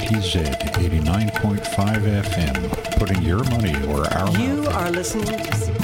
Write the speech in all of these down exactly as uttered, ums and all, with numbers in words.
T Z eighty-nine point five F M, putting your money where our mouth is. You are listening to...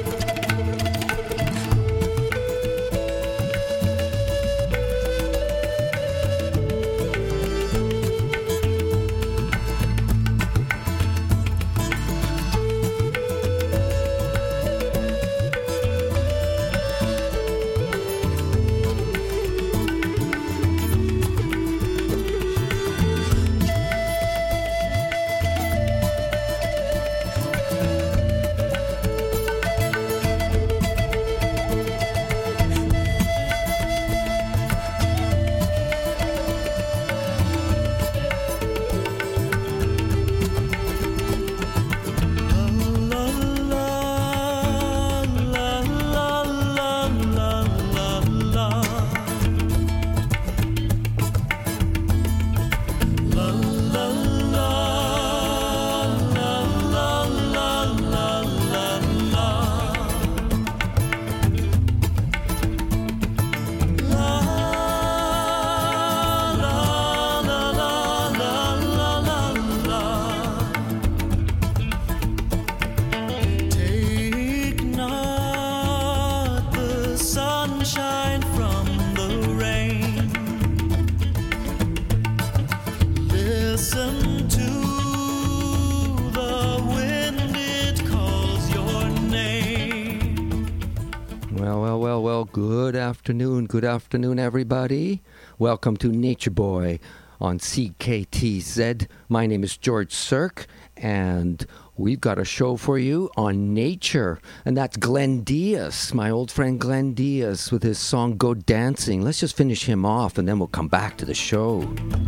Good afternoon, good afternoon, everybody. Welcome to Nature Boy on C K T Z. My name is George Cirque, and we've got a show for you on nature. And that's Glenn Diaz, my old friend Glenn Diaz, with his song Go Dancing. Let's just finish him off, and then we'll come back to the show.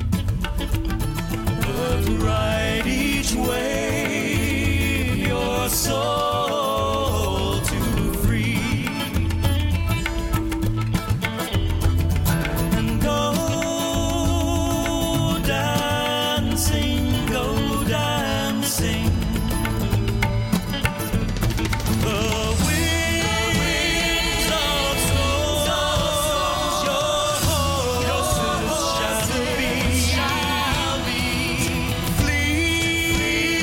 But right each way, your soul. Flee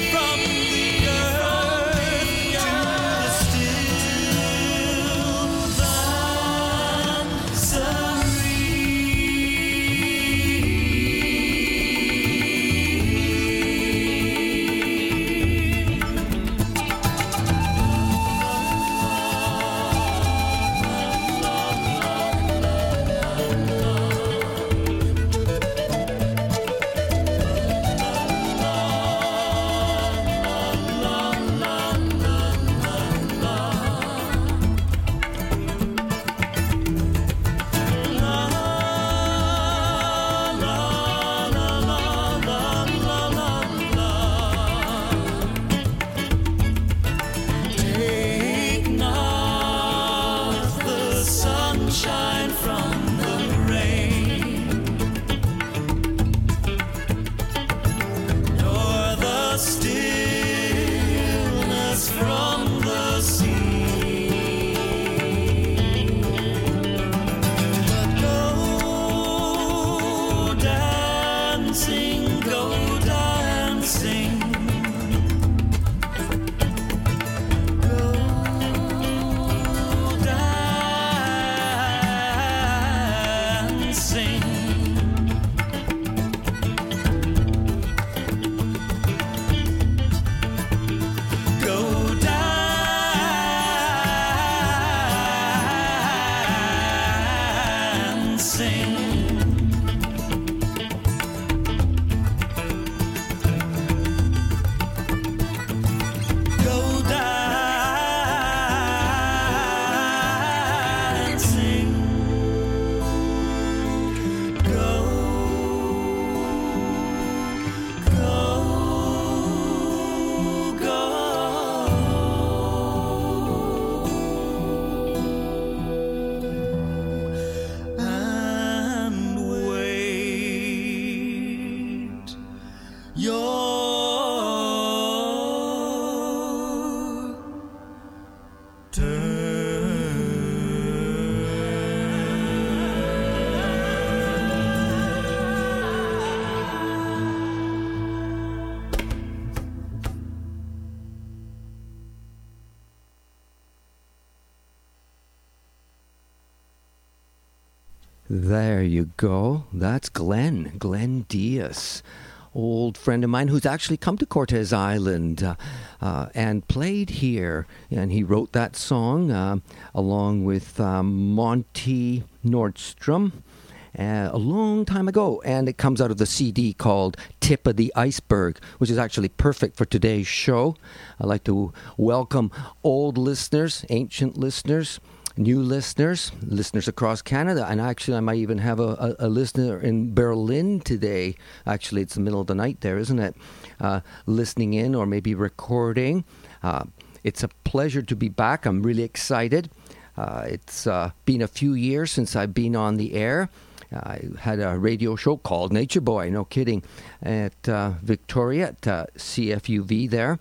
There you go. That's Glenn, Glenn Diaz, old friend of mine who's actually come to Cortes Island uh, uh, and played here. And he wrote that song uh, along with um, Monty Nordstrom uh, a long time ago. And it comes out of the C D called Tip of the Iceberg, which is actually perfect for today's show. I'd like to welcome old listeners, ancient listeners, new listeners, listeners across Canada, and actually I might even have a, a, a listener in Berlin today. Actually, it's the middle of the night there, isn't it? Uh, listening in or maybe recording. Uh, it's a pleasure to be back. I'm really excited. Uh, it's uh, been a few years since I've been on the air. I had a radio show called Nature Boy, no kidding, at uh, Victoria, at uh, C F U V there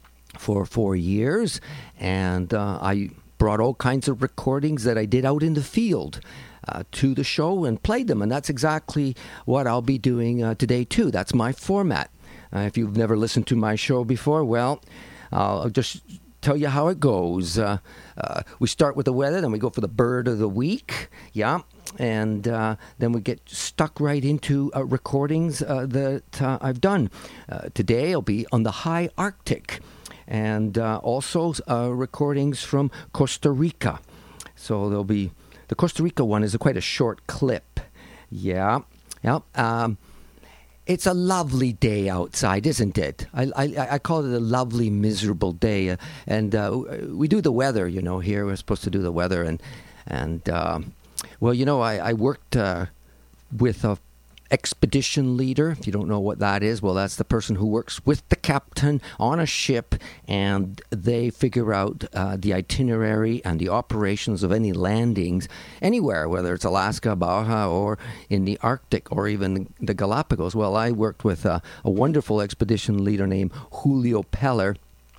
for four years, and uh, I brought all kinds of recordings that I did out in the field uh, to the show and played them. And that's exactly what I'll be doing uh, today, too. That's my format. Uh, if you've never listened to my show before, well, I'll just tell you how it goes. Uh, uh, we start with the weather, then we go for the bird of the week. Yeah. And uh, then we get stuck right into uh, recordings uh, that uh, I've done. Uh, today I'll be on the high Arctic. And uh, also uh, recordings from Costa Rica. So there'll be, the Costa Rica one is a, quite a short clip. Yeah, yeah. Um, it's a lovely day outside, isn't it? I, I, I call it a lovely, miserable day. Uh, and uh, we do the weather, you know, here. We're supposed to do the weather. And, and uh, well, you know, I, I worked uh, with a expedition leader. If you don't know what that is, well, that's the person who works with the captain on a ship, and they figure out uh, the itinerary and the operations of any landings anywhere, whether it's Alaska, Baja, or in the Arctic, or even the Galapagos. Well, I worked with uh, a wonderful expedition leader named Julio Peller,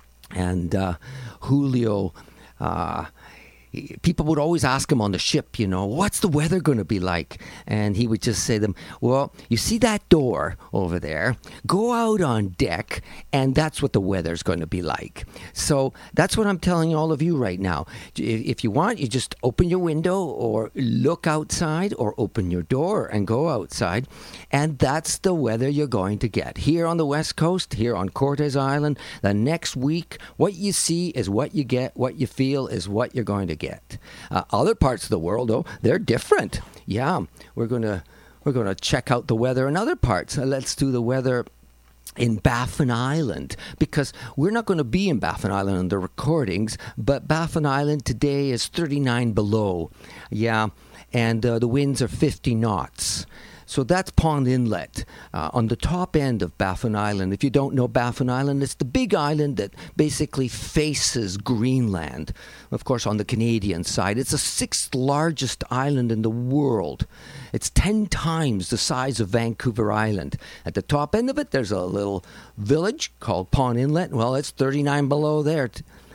and uh, Julio uh, people would always ask him on the ship, you know, what's the weather going to be like? And he would just say to them, well, you see that door over there? Go out on deck, and that's what the weather's going to be like. So that's what I'm telling all of you right now. If you want, you just open your window or look outside or open your door and go outside, and that's the weather you're going to get. Here on the West Coast, here on Cortes Island, the next week, what you see is what you get, what you feel is what you're going to get. Get. Uh, other parts of the world, though, they're different. Yeah, we're gonna we're gonna check out the weather in other parts. Uh, let's do the weather in Baffin Island, because we're not going to be in Baffin Island in the recordings, but Baffin Island today is thirty-nine below. Yeah, and uh, the winds are fifty knots. So that's Pond Inlet uh, on the top end of Baffin Island. If you don't know Baffin Island, it's the big island that basically faces Greenland. Of course, on the Canadian side, it's the sixth largest island in the world. It's ten times the size of Vancouver Island. At the top end of it, there's a little village called Pond Inlet. Well, it's thirty-nine below there.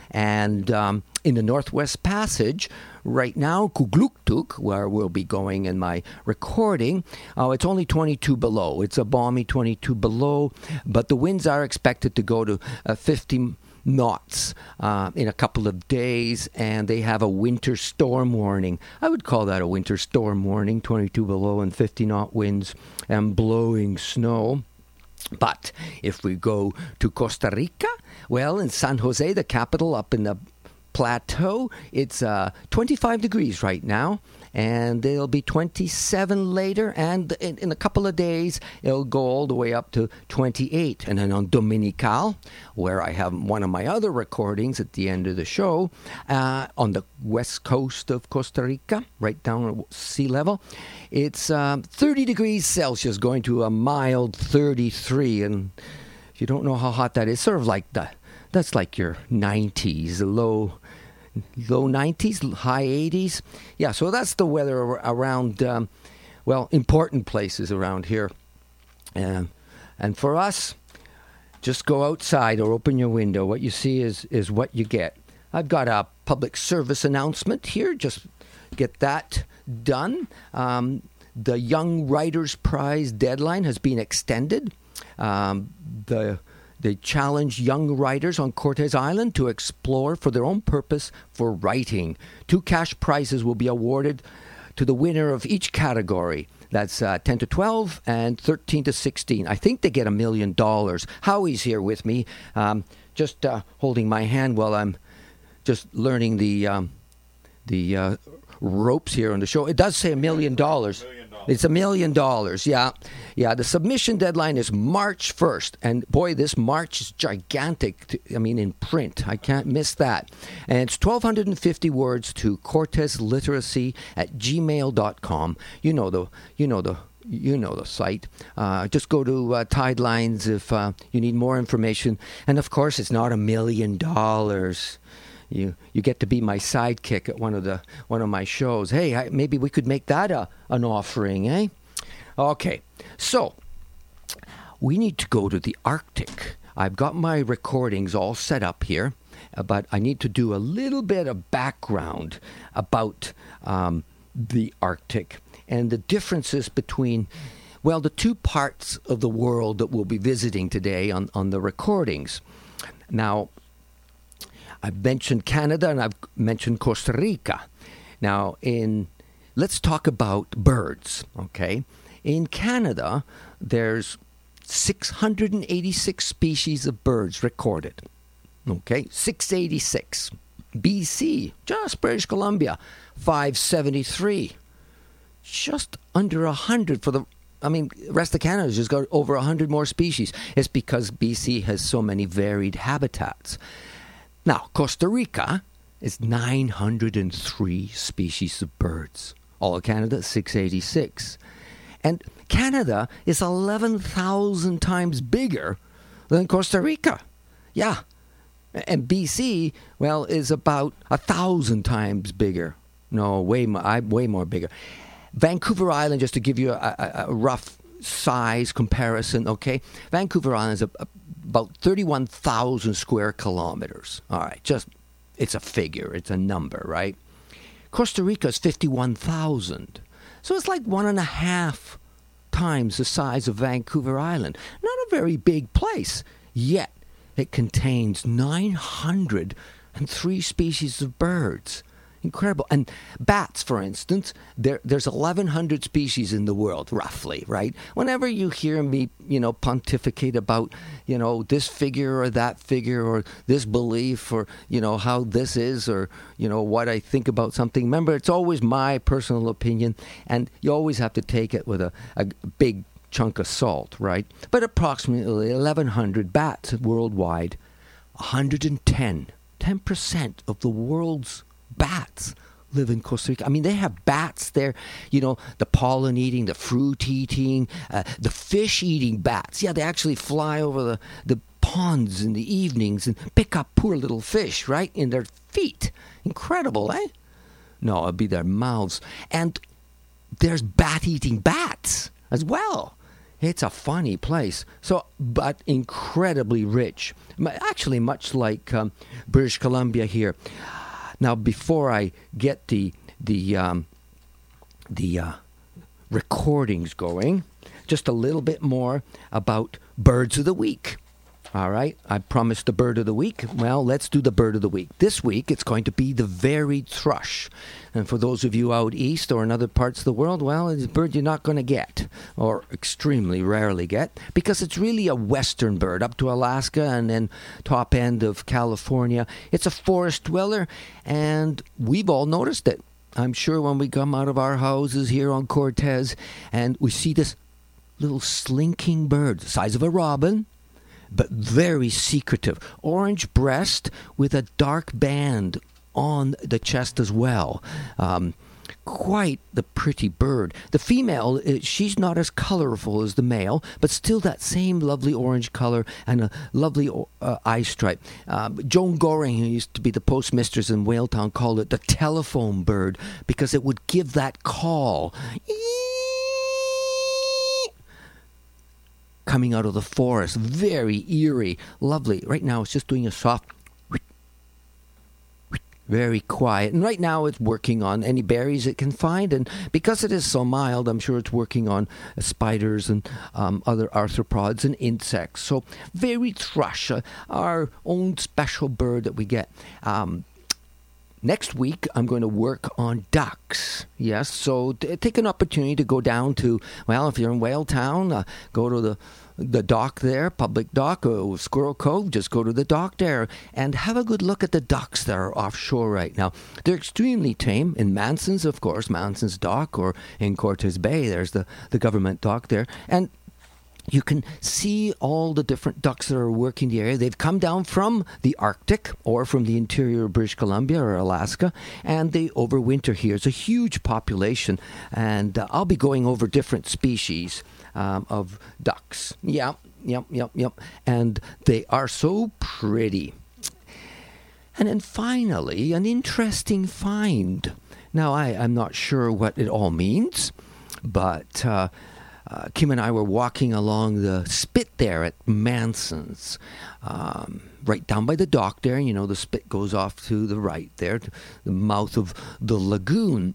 And um, in the Northwest Passage, right now, Kugluktuk, where we'll be going in my recording, uh, it's only twenty-two below. It's a balmy twenty-two below, but the winds are expected to go to uh, fifty knots uh, in a couple of days, and they have a winter storm warning. I would call that a winter storm warning, twenty-two below and fifty knot winds and blowing snow. But if we go to Costa Rica, well, in San Jose, the capital up in the plateau, it's uh, twenty-five degrees right now, and it'll be twenty-seven later, and in, in a couple of days, it'll go all the way up to twenty-eight. And then on Dominical, where I have one of my other recordings at the end of the show, uh, on the west coast of Costa Rica, right down at sea level, it's um, thirty degrees Celsius, going to a mild thirty-three. And if you don't know how hot that is, sort of like the that's like your nineties, low low nineties, high eighties. Yeah, so that's the weather around, um, well, important places around here. Um, and for us, just go outside or open your window. What you see is, is what you get. I've got a public service announcement here. Just get that done. Um, the Young Writers Prize deadline has been extended. Um, the They challenge young writers on Cortes Island to explore for their own purpose for writing. Two cash prizes will be awarded to the winner of each category. That's uh, ten to twelve and thirteen to sixteen. I think they get a million dollars. Howie's here with me, um, just uh, holding my hand while I'm just learning the um, the uh, ropes here on the show. It does say a million dollars. It's a million dollars, yeah. Yeah, the submission deadline is March first. And boy, this March is gigantic. To, I mean, in print. I can't miss that. And it's twelve fifty words to cortezliteracy at gmail dot com. You know the, you know the, you know the site. Uh, just go to uh, Tidelines if uh, you need more information. And of course, it's not a million dollars. You you get to be my sidekick at one of the one of my shows. Hey, I, maybe we could make that a an offering, eh? Okay, so we need to go to the Arctic. I've got my recordings all set up here, uh, but I need to do a little bit of background about um, the Arctic and the differences between, well, the two parts of the world that we'll be visiting today on, on the recordings. Now, I've mentioned Canada and I've mentioned Costa Rica. Now, in let's talk about birds, okay? In Canada, there's six hundred eighty-six species of birds recorded, okay? six eighty-six. B C, just British Columbia, five seventy-three. Just under one hundred for the, I mean, the rest of Canada's just got over one hundred more species. It's because B C has so many varied habitats. Now, Costa Rica is nine hundred three species of birds. All of Canada, six eighty-six. And Canada is eleven thousand times bigger than Costa Rica. Yeah. And B C, well, is about one thousand times bigger. No, way more, way more bigger. Vancouver Island, just to give you a, a, a rough size comparison, okay? Vancouver Island is a, a about thirty-one thousand square kilometers. All right, just, it's a figure, it's a number, right? Costa Rica is fifty-one thousand. So it's like one and a half times the size of Vancouver Island. Not a very big place, yet it contains nine hundred three species of birds. Incredible. And bats, for instance, there there's eleven hundred species in the world, roughly, right? Whenever you hear me, you know, pontificate about, you know, this figure or that figure or this belief or, you know, how this is or, you know, what I think about something, remember, it's always my personal opinion, and you always have to take it with a, a big chunk of salt, right? But approximately eleven hundred bats worldwide, one hundred ten, ten percent of the world's bats live in Costa Rica. I mean, they have bats there, you know, the pollen-eating, the fruit-eating, uh, the fish-eating bats. Yeah, they actually fly over the, the ponds in the evenings and pick up poor little fish, right, in their feet. Incredible, eh? No, it'd be their mouths. And there's bat-eating bats as well. It's a funny place. So, but incredibly rich. Actually, much like um, British Columbia here. Now, before I get the the um, the uh, recordings going, just a little bit more about birds of the week. All right, I promised the bird of the week. Well, let's do the bird of the week. This week, it's going to be the varied thrush. And for those of you out east or in other parts of the world, well, it's a bird you're not going to get, or extremely rarely get, because it's really a western bird, up to Alaska and then top end of California. It's a forest dweller, and we've all noticed it. I'm sure when we come out of our houses here on Cortez, and we see this little slinking bird, the size of a robin, but very secretive. Orange breast with a dark band on the chest as well. Um, quite the pretty bird. The female, she's not as colorful as the male, but still that same lovely orange color and a lovely uh, eye stripe. Um, Joan Goring, who used to be the postmistress in Whaletown, called it the telephone bird because it would give that call coming out of the forest. Very eerie, lovely. Right now it's just doing a soft, very quiet. And right now it's working on any berries it can find. And because it is so mild, I'm sure it's working on uh, spiders and um, other arthropods and insects. So very thrush, uh, our own special bird that we get. Um, next week, I'm going to work on ducks. Yes, so t- take an opportunity to go down to, well, if you're in Whale Town, uh, go to the the dock there, public dock, or Squirrel Cove, just go to the dock there and have a good look at the ducks that are offshore right now. They're extremely tame. In Manson's, of course, Manson's Dock, or in Cortes Bay, there's the, the government dock there. And you can see all the different ducks that are working the area. They've come down from the Arctic or from the interior of British Columbia or Alaska, and they overwinter here. It's a huge population, and uh, I'll be going over different species um, of ducks. Yep, yep, yep, yep. And they are so pretty. And then finally, an interesting find. Now, I, I'm not sure what it all means, but... Uh, Uh, Kim and I were walking along the spit there at Manson's, um, right down by the dock there. You know, the spit goes off to the right there, to the mouth of the lagoon.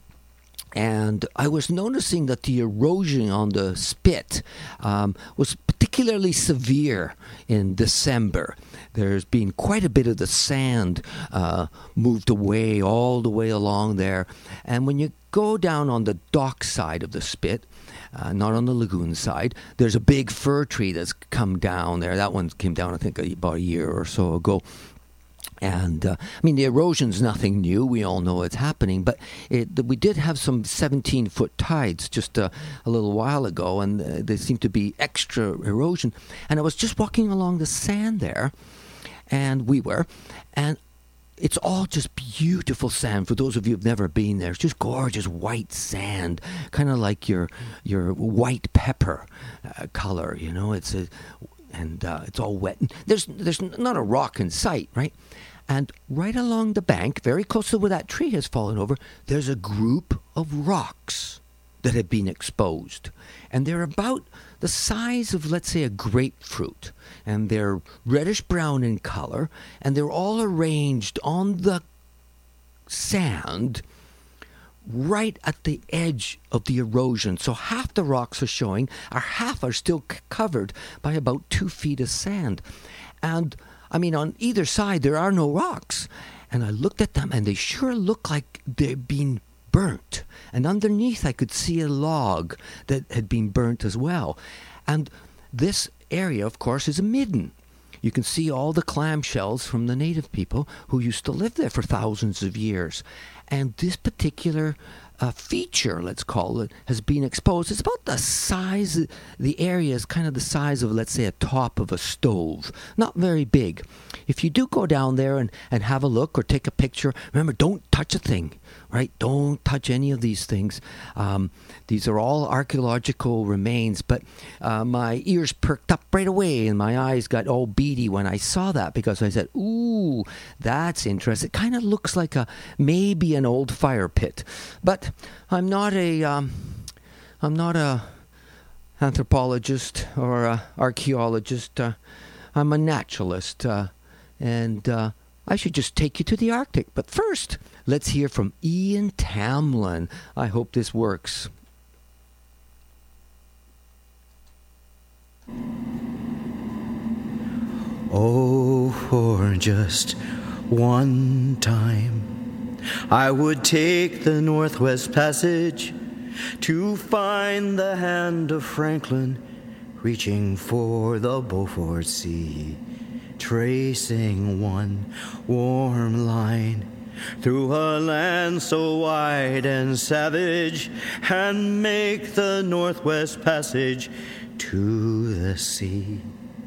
And I was noticing that the erosion on the spit um, was particularly severe in December. There's been quite a bit of the sand uh, moved away all the way along there. And when you go down on the dock side of the spit, Uh, not on the lagoon side, there's a big fir tree that's come down there. That one came down, I think, about a year or so ago. And, uh, I mean, the erosion's nothing new. We all know it's happening. But it, we did have some seventeen-foot tides just uh, a little while ago, and uh, there seemed to be extra erosion. And I was just walking along the sand there, and we were, and it's all just beautiful sand. For those of you who've never been there, it's just gorgeous white sand, kind of like your your white pepper uh, color. You know, it's a, and uh, it's all wet. There's there's not a rock in sight, right? And right along the bank, very close to where that tree has fallen over, there's a group of rocks that have been exposed, and they're about the size of, let's say, a grapefruit, and they're reddish brown in color, and they're all arranged on the sand right at the edge of the erosion. So half the rocks are showing, or half are still c- covered by about two feet of sand. And I mean, on either side there are no rocks, and I looked at them, and they sure look like they've been burnt, and underneath I could see a log that had been burnt as well. And this area, of course, is a midden. You can see all the clamshells from the native people who used to live there for thousands of years. And this particular uh, feature, let's call it, has been exposed. It's about the size, the area is kind of the size of, let's say, a top of a stove. Not very big. If you do go down there and, and have a look or take a picture, remember, don't touch a thing, right? Don't touch any of these things. Um, these are all archaeological remains, but uh, my ears perked up right away and my eyes got all beady when I saw that, because I said, ooh, that's interesting. It kind of looks like a maybe an old fire pit. But I'm not a um, I'm not a anthropologist or a archaeologist. Uh, I'm a naturalist, uh, and uh, I should just take you to the Arctic. But first, let's hear from Ian Tamlin. I hope this works. Oh, for just one time I would take the Northwest Passage to find the hand of Franklin reaching for the Beaufort Sea, tracing one warm line through a land so wide and savage, and make the Northwest Passage to the sea.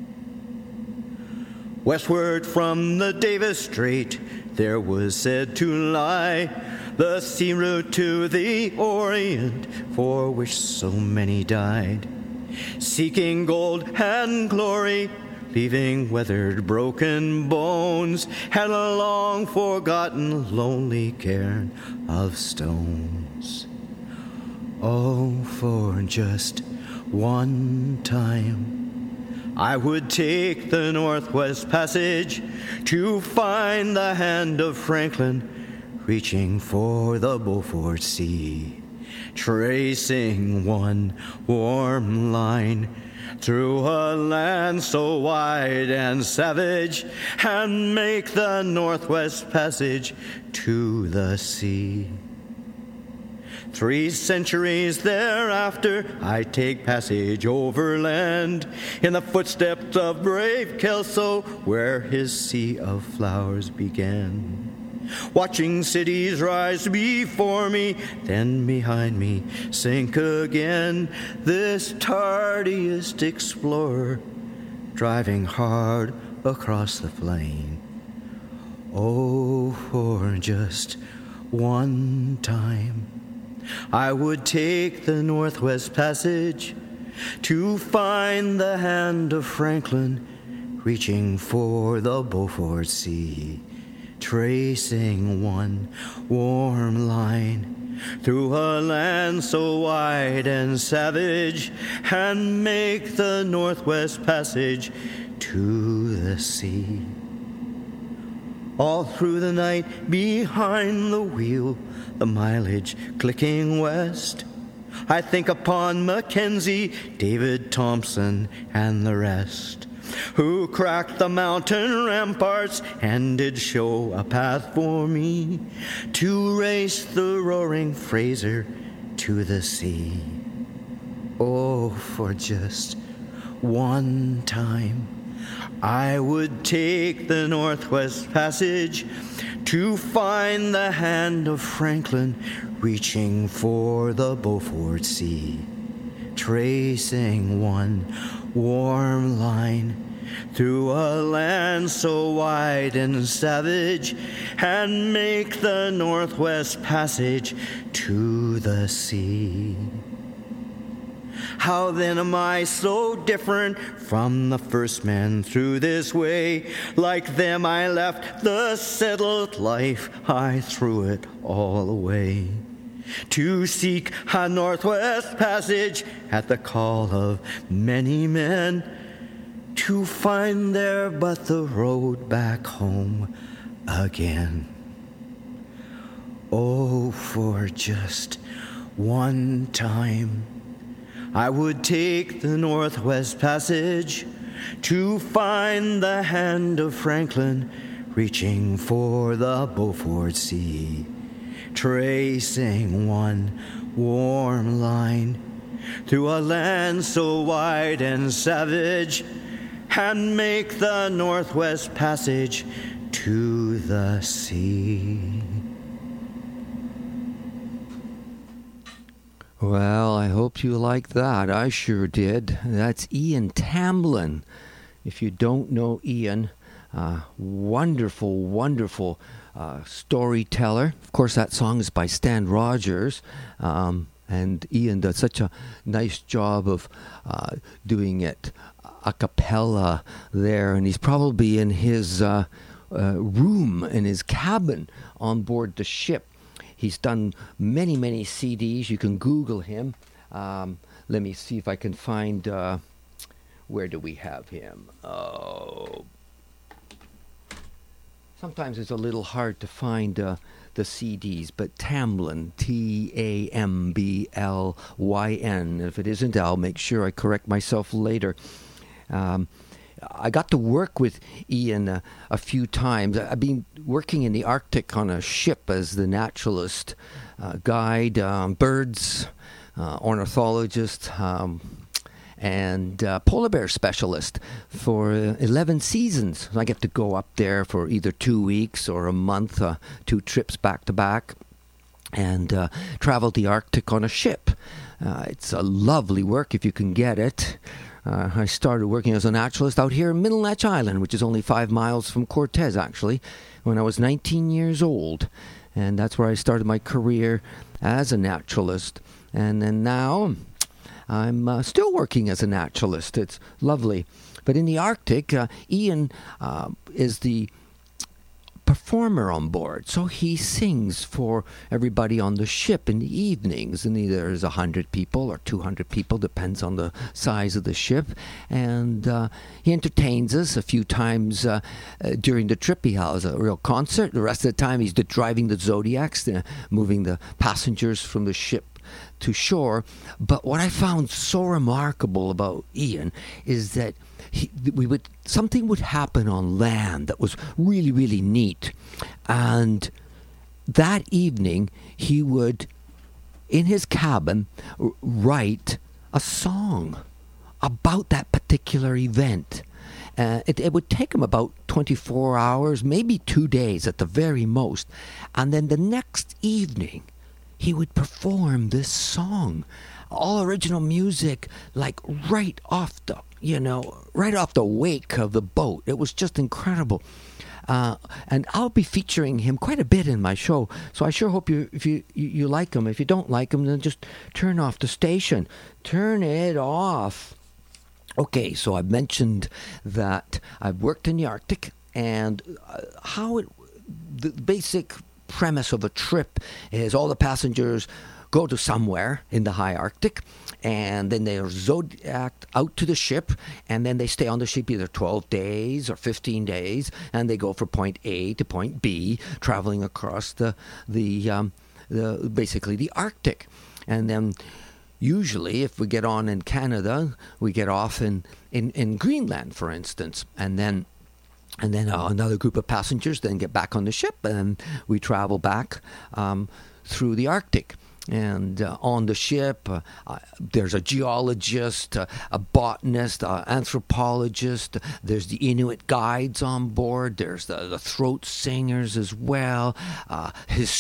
Westward from the Davis Strait there was said to lie the sea route to the Orient, for which so many died, seeking gold and glory, leaving weathered, broken bones, and a long-forgotten, lonely cairn of stones. Oh, for just one time I would take the Northwest Passage to find the hand of Franklin reaching for the Beaufort Sea, tracing one warm line through a land so wide and savage, and make the Northwest Passage to the sea. Three centuries thereafter, I take passage overland in the footsteps of brave Kelso, where his sea of flowers began. Watching cities rise before me, then behind me sink again. This tardiest explorer, driving hard across the plain. Oh, for just one time, I would take the Northwest Passage to find the hand of Franklin reaching for the Beaufort Sea, tracing one warm line through a land so wide and savage, and make the Northwest Passage to the sea. All through the night behind the wheel, the mileage clicking west, I think upon Mackenzie, David Thompson, and the rest, who cracked the mountain ramparts and did show a path for me to race the roaring Fraser to the sea. Oh, for just one time, I would take the Northwest Passage to find the hand of Franklin reaching for the Beaufort Sea, tracing one warm line through a land so wide and savage, and make the Northwest Passage to the sea. How then am I so different from the first man through this way? Like them I left the settled life, I threw it all away, to seek a Northwest Passage at the call of many men, to find there but the road back home again. Oh, for just one time, I would take the Northwest Passage to find the hand of Franklin reaching for the Beaufort Sea, tracing one warm line through a land so wide and savage, and make the Northwest Passage to the sea. Well, I hope you like that. I sure did. That's Ian Tamblyn. If you don't know Ian, uh, wonderful, wonderful uh, storyteller. Of course, that song is by Stan Rogers. Um, and Ian does such a nice job of uh, doing it a cappella there. And he's probably in his uh, uh, room, in his cabin on board the ship. He's done many, many C Ds. You can Google him. Um, let me see if I can find... Uh, where do we have him? Oh... Sometimes it's a little hard to find uh, the C Ds, but Tamblyn, T A M B L Y N. If it isn't, I'll make sure I correct myself later. Um, I got to work with Ian uh, a few times. I've been working in the Arctic on a ship as the naturalist, uh, guide, um, birds, uh, ornithologist, um, and uh, polar bear specialist for uh, eleven seasons. I get to go up there for either two weeks or a month, uh, two trips back to back, and uh, travel the Arctic on a ship. Uh, it's a lovely work if you can get it. Uh, I started working as a naturalist out here in Middle-Natch Island, which is only five miles from Cortez, actually, when I was nineteen years old. And that's where I started my career as a naturalist. And then now I'm uh, still working as a naturalist. It's lovely. But in the Arctic, uh, Ian uh, is the performer on board. So he sings for everybody on the ship in the evenings. And either there's one hundred people or two hundred people, depends on the size of the ship. And uh, he entertains us a few times uh, uh, during the trip. He has a real concert. The rest of the time he's driving the Zodiacs, uh, moving the passengers from the ship to shore. But what I found so remarkable about Ian is that he, we would something would happen on land that was really, really neat. And that evening, he would, in his cabin, r- write a song about that particular event. Uh, it, it would take him about twenty-four hours, maybe two days at the very most. And then the next evening, he would perform this song. All original music, like right off the, you know, right off the wake of the boat. It was just incredible. Uh, and I'll be featuring him quite a bit in my show. So I sure hope you, if you, you, you like him. If you don't like him, then just turn off the station. Turn it off. Okay, so I've mentioned that I've worked in the Arctic, and uh, how it, the basic premise of a trip is all the passengers go to somewhere in the high Arctic, and then they are zodiaced out to the ship, and then they stay on the ship either twelve days or fifteen days, and they go from point A to point B, traveling across the, the, um, the basically the Arctic. And then usually, if we get on in Canada, we get off in, in, in Greenland, for instance, and then and then uh, another group of passengers then get back on the ship, and we travel back um, through the Arctic. And uh, on the ship, uh, uh, there's a geologist, uh, a botanist, uh, anthropologist. There's the Inuit guides on board. There's the, the throat singers as well, uh,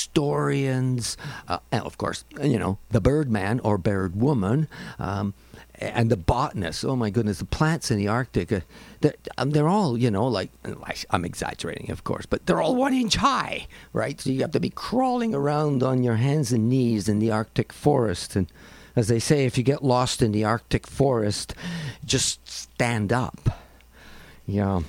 historians, uh, and of course, you know, the birdman or bird woman, um, and the botanist. Oh my goodness, the plants in the Arctic, uh, they're, um, they're all, you know, like, I'm exaggerating, of course, but they're all one inch high, right? So you have to be crawling around on your hands and knees in the Arctic forest. And as they say, if you get lost in the Arctic forest, just stand up. Yeah.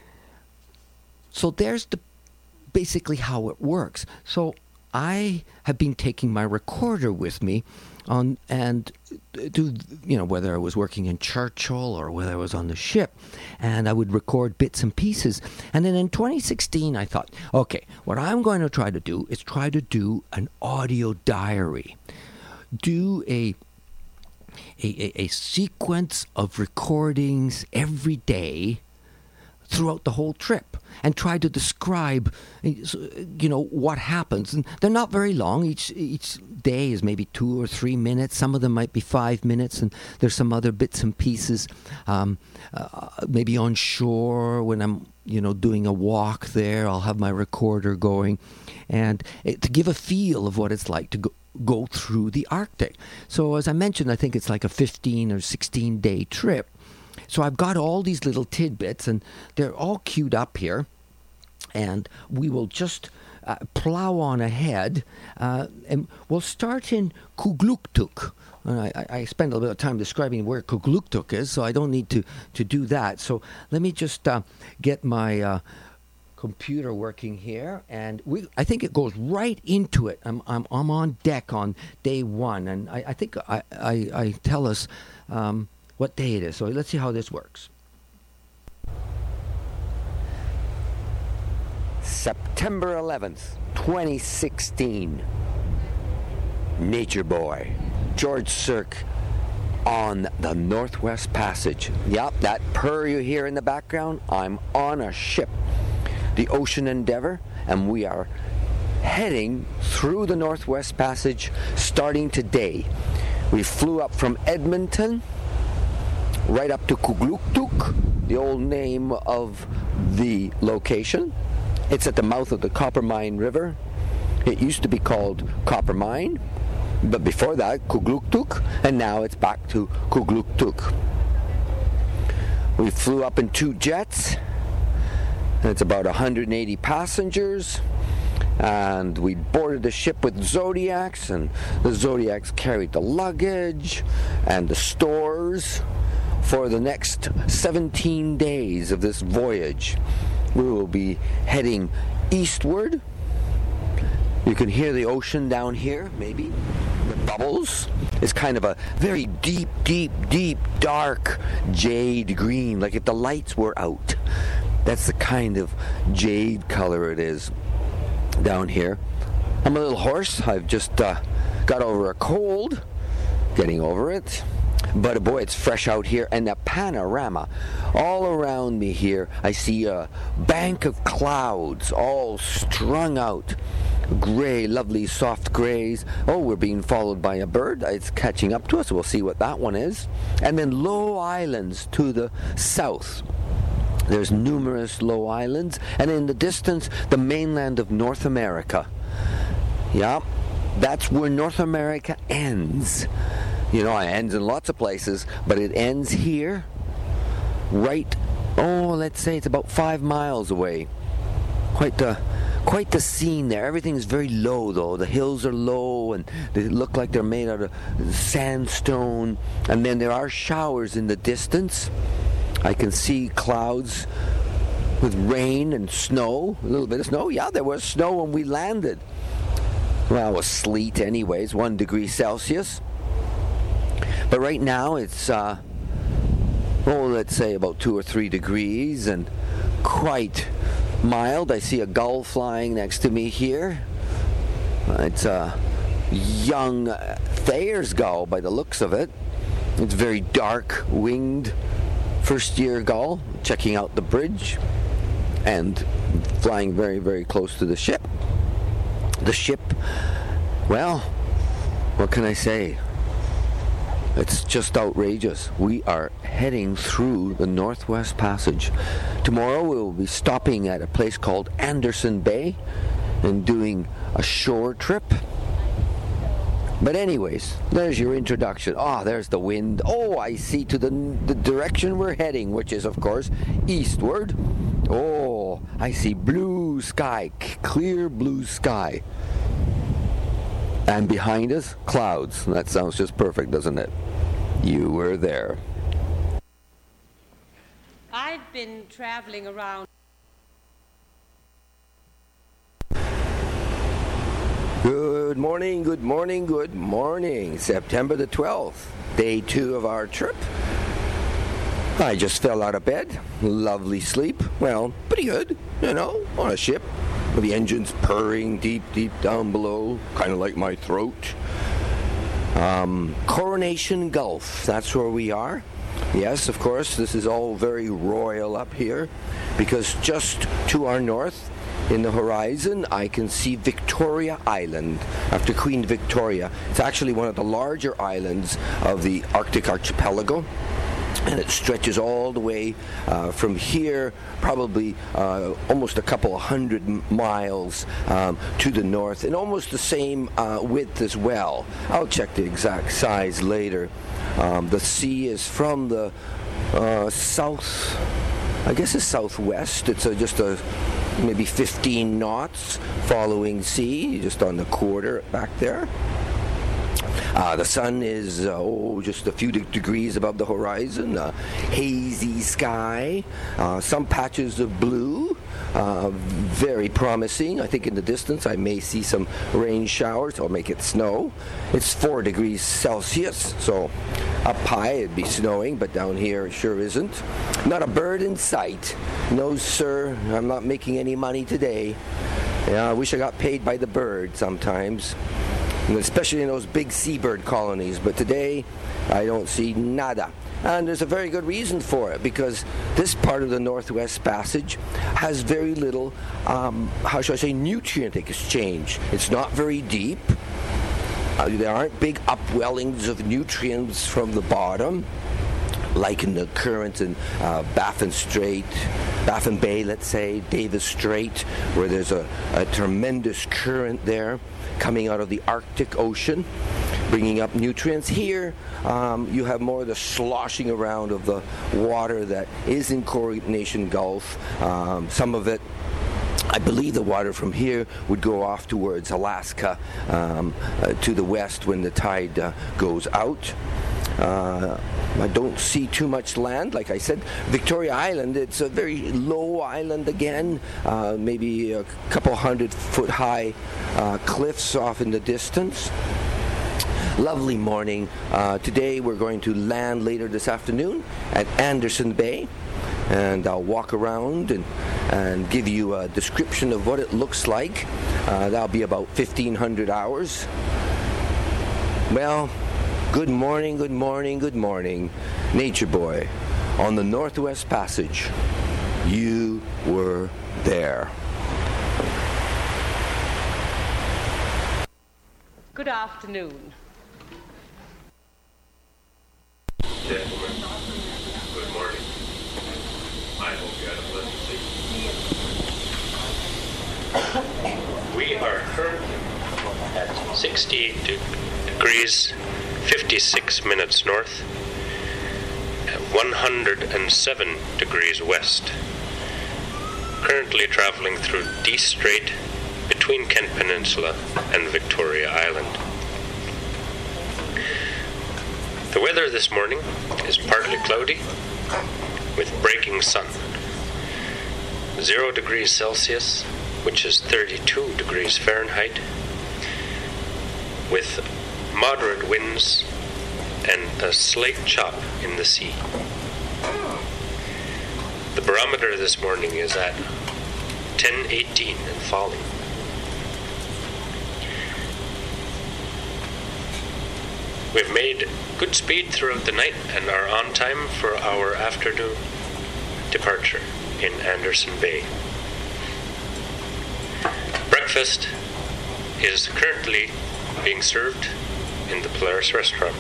So there's the basically how it works. So I have been taking my recorder with me on and do, you know, whether I was working in Churchill or whether I was on the ship, and I would record bits and pieces. And then in twenty sixteen, I thought, okay, what I'm going to try to do is try to do an audio diary, do a a, a, a sequence of recordings every day throughout the whole trip, and try to describe, you know, what happens. And they're not very long. Each each day is maybe two or three minutes. Some of them might be five minutes, and there's some other bits and pieces. Um, uh, maybe on shore when I'm, you know, doing a walk there, I'll have my recorder going, and it, to give a feel of what it's like to go, go through the Arctic. So as I mentioned, I think it's like a fifteen or sixteen day trip. So I've got all these little tidbits, and they're all queued up here, and we will just uh, plow on ahead, uh, and we'll start in Kugluktuk. Uh, I, I spend a little bit of time describing where Kugluktuk is, so I don't need to, to do that. So let me just uh, get my uh, computer working here, and we I think it goes right into it. I'm I'm, I'm on deck on day one, and I, I think I, I, I tell us Um, what day it is. So let's see how this works. September eleventh, twenty sixteen. Nature Boy, George Cirque on the Northwest Passage. Yep, that purr you hear in the background, I'm on a ship, the Ocean Endeavor, and we are heading through the Northwest Passage starting today. We flew up from Edmonton right up to Kugluktuk, the old name of the location. It's at the mouth of the Coppermine River. It used to be called Coppermine, but before that, Kugluktuk, and now it's back to Kugluktuk. We flew up in two jets, and it's about one hundred eighty passengers, and we boarded the ship with Zodiacs, and the Zodiacs carried the luggage and the stores. For the next seventeen days of this voyage, we will be heading eastward. You can hear the ocean down here, maybe. The bubbles. It's kind of a very deep, deep, deep, dark jade green, like if the lights were out. That's the kind of jade color it is down here. I'm a little hoarse. I've just uh, got over a cold, getting over it. But boy, it's fresh out here, and the panorama all around me here. I see a bank of clouds all strung out. Gray, lovely soft grays. Oh, we're being followed by a bird. It's catching up to us. We'll see what that one is. And then low islands to the south. There's numerous low islands, and in the distance, the mainland of North America. Yeah, that's where North America ends. You know, it ends in lots of places, but it ends here, right, oh, let's say it's about five miles away. Quite the, quite the scene there. Everything's very low, though. The hills are low, and they look like they're made out of sandstone. And then there are showers in the distance. I can see clouds with rain and snow, a little bit of snow. Yeah, there was snow when we landed. Well, it was sleet anyways, one degree Celsius. But right now it's, uh, oh, let's say about two or three degrees and quite mild. I see a gull flying next to me here. Uh, it's a young Thayer's gull by the looks of it. It's very dark winged first year gull, checking out the bridge and flying very, very close to the ship. The ship, well, what can I say? It's just outrageous. We are heading through the Northwest Passage. Tomorrow we will be stopping at a place called Anderson Bay and doing a shore trip. But anyways, there's your introduction. Oh, there's the wind. Oh, I see to the, the direction we're heading, which is, of course, eastward. Oh, I see blue sky, clear blue sky. And behind us, clouds. That sounds just perfect, doesn't it? You were there. I've been traveling around. Good morning, good morning, good morning. September the twelfth, day two of our trip. I just fell out of bed. Lovely sleep. Well, pretty good, you know, on a ship. With the engines purring deep, deep down below, kind of like my throat. Um, Coronation Gulf, that's where we are. Yes, of course, this is all very royal up here, because just to our north, in the horizon, I can see Victoria Island, after Queen Victoria. It's actually one of the larger islands of the Arctic archipelago. And it stretches all the way uh, from here, probably uh, almost a couple of hundred miles um, to the north, and almost the same uh, width as well. I'll check the exact size later. Um, the sea is from the uh, south, I guess it's southwest. It's a, just a maybe fifteen knots following sea, just on the quarter back there. Uh, the sun is, uh, oh, just a few de- degrees above the horizon. Uh, hazy sky. Uh, some patches of blue. Uh, very promising. I think in the distance I may see some rain showers or make it snow. It's four degrees Celsius, so up high it'd be snowing, but down here it sure isn't. Not a bird in sight. No, sir. I'm not making any money today. Yeah, I wish I got paid by the bird sometimes. Especially in those big seabird colonies. But today, I don't see nada. And there's a very good reason for it, because this part of the Northwest Passage has very little, um, how should I say, nutrient exchange. It's not very deep. Uh, there aren't big upwellings of nutrients from the bottom, like in the current in uh, Baffin Strait, Baffin Bay, let's say, Davis Strait, where there's a, a tremendous current there coming out of the Arctic Ocean, bringing up nutrients. Here, um, you have more of the sloshing around of the water that is in Coronation Gulf. Um, some of it, I believe the water from here would go off towards Alaska um, uh, to the west when the tide uh, goes out. Uh, I don't see too much land. Like I said, Victoria Island, it's a very low island again, uh, maybe a couple hundred foot high uh, cliffs off in the distance. Lovely morning. Uh, today we're going to land later this afternoon at Anderson Bay, and I'll walk around and, and give you a description of what it looks like. Uh, that'll be about fifteen hundred hours. Well, good morning, good morning, good morning, Nature Boy. On the Northwest Passage, you were there. Good afternoon. Gentlemen, good morning. I hope you had a pleasant sleep. We are currently at sixty degrees, fifty-six minutes north, at one hundred seven degrees west. Currently traveling through Dease Strait between Kent Peninsula and Victoria Island. The weather this morning is partly cloudy with breaking sun. Zero degrees Celsius, which is thirty-two degrees Fahrenheit, with moderate winds and a slight chop in the sea. The barometer this morning is at ten eighteen and falling. We've made good speed throughout the night and are on time for our afternoon departure in Anderson Bay. Breakfast is currently being served in the Polaris restaurant.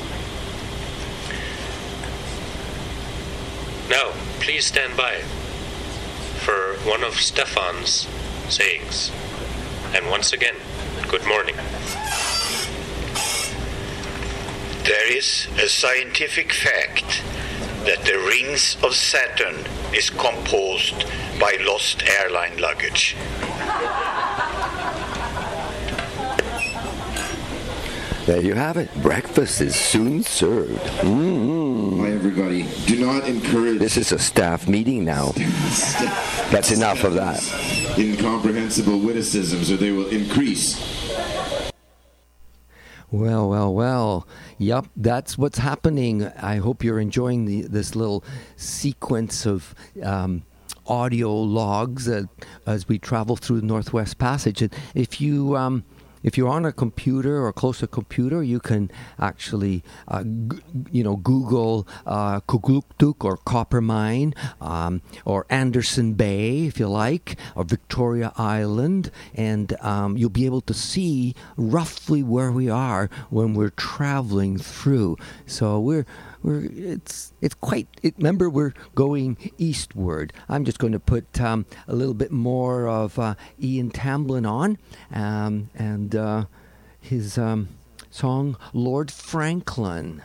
Now, please stand by for one of Stefan's sayings. And once again, good morning. There is a scientific fact that the rings of Saturn is composed by lost airline luggage. There you have it. Breakfast is soon served. Mm-hmm. Hi, everybody. Do not encourage... This is a staff meeting now. That's enough of that. Incomprehensible witticisms, or they will increase. Well, well, well. Yep, that's what's happening. I hope you're enjoying the, this little sequence of um, audio logs uh, as we travel through the Northwest Passage. And if you... Um, If you're on a computer or close to a computer, you can actually, uh, g- you know, Google uh, Kugluktuk or Coppermine um, or Anderson Bay, if you like, or Victoria Island, and um, you'll be able to see roughly where we are when we're traveling through. So we're we're it's it's quite. It, remember, we're going eastward. I'm just going to put um, a little bit more of uh, Ian Tamblyn on, um, and. Uh, his um, song, Lord Franklin.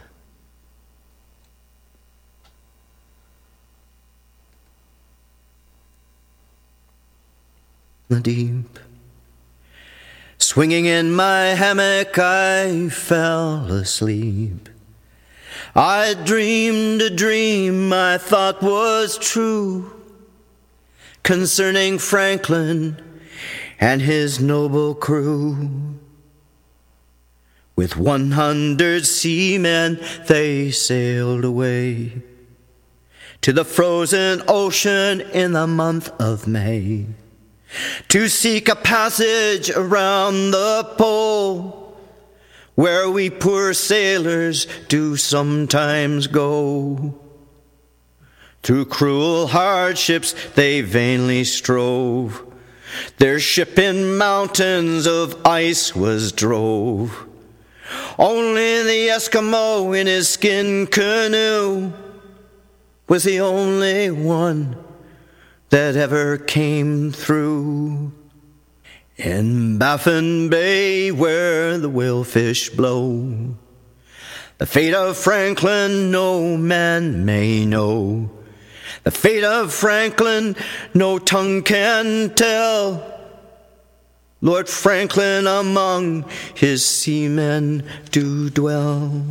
The deep, swinging in my hammock, I fell asleep. I dreamed a dream I thought was true, concerning Franklin and his noble crew. With one hundred seamen they sailed away to the frozen ocean in the month of May, to seek a passage around the pole, where we poor sailors do sometimes go. Through cruel hardships they vainly strove, their ship in mountains of ice was drove. Only the Eskimo in his skin canoe was the only one that ever came through. In Baffin Bay, where the whalefish blow, the fate of Franklin no man may know. The fate of Franklin no tongue can tell. Lord Franklin among his seamen do dwell.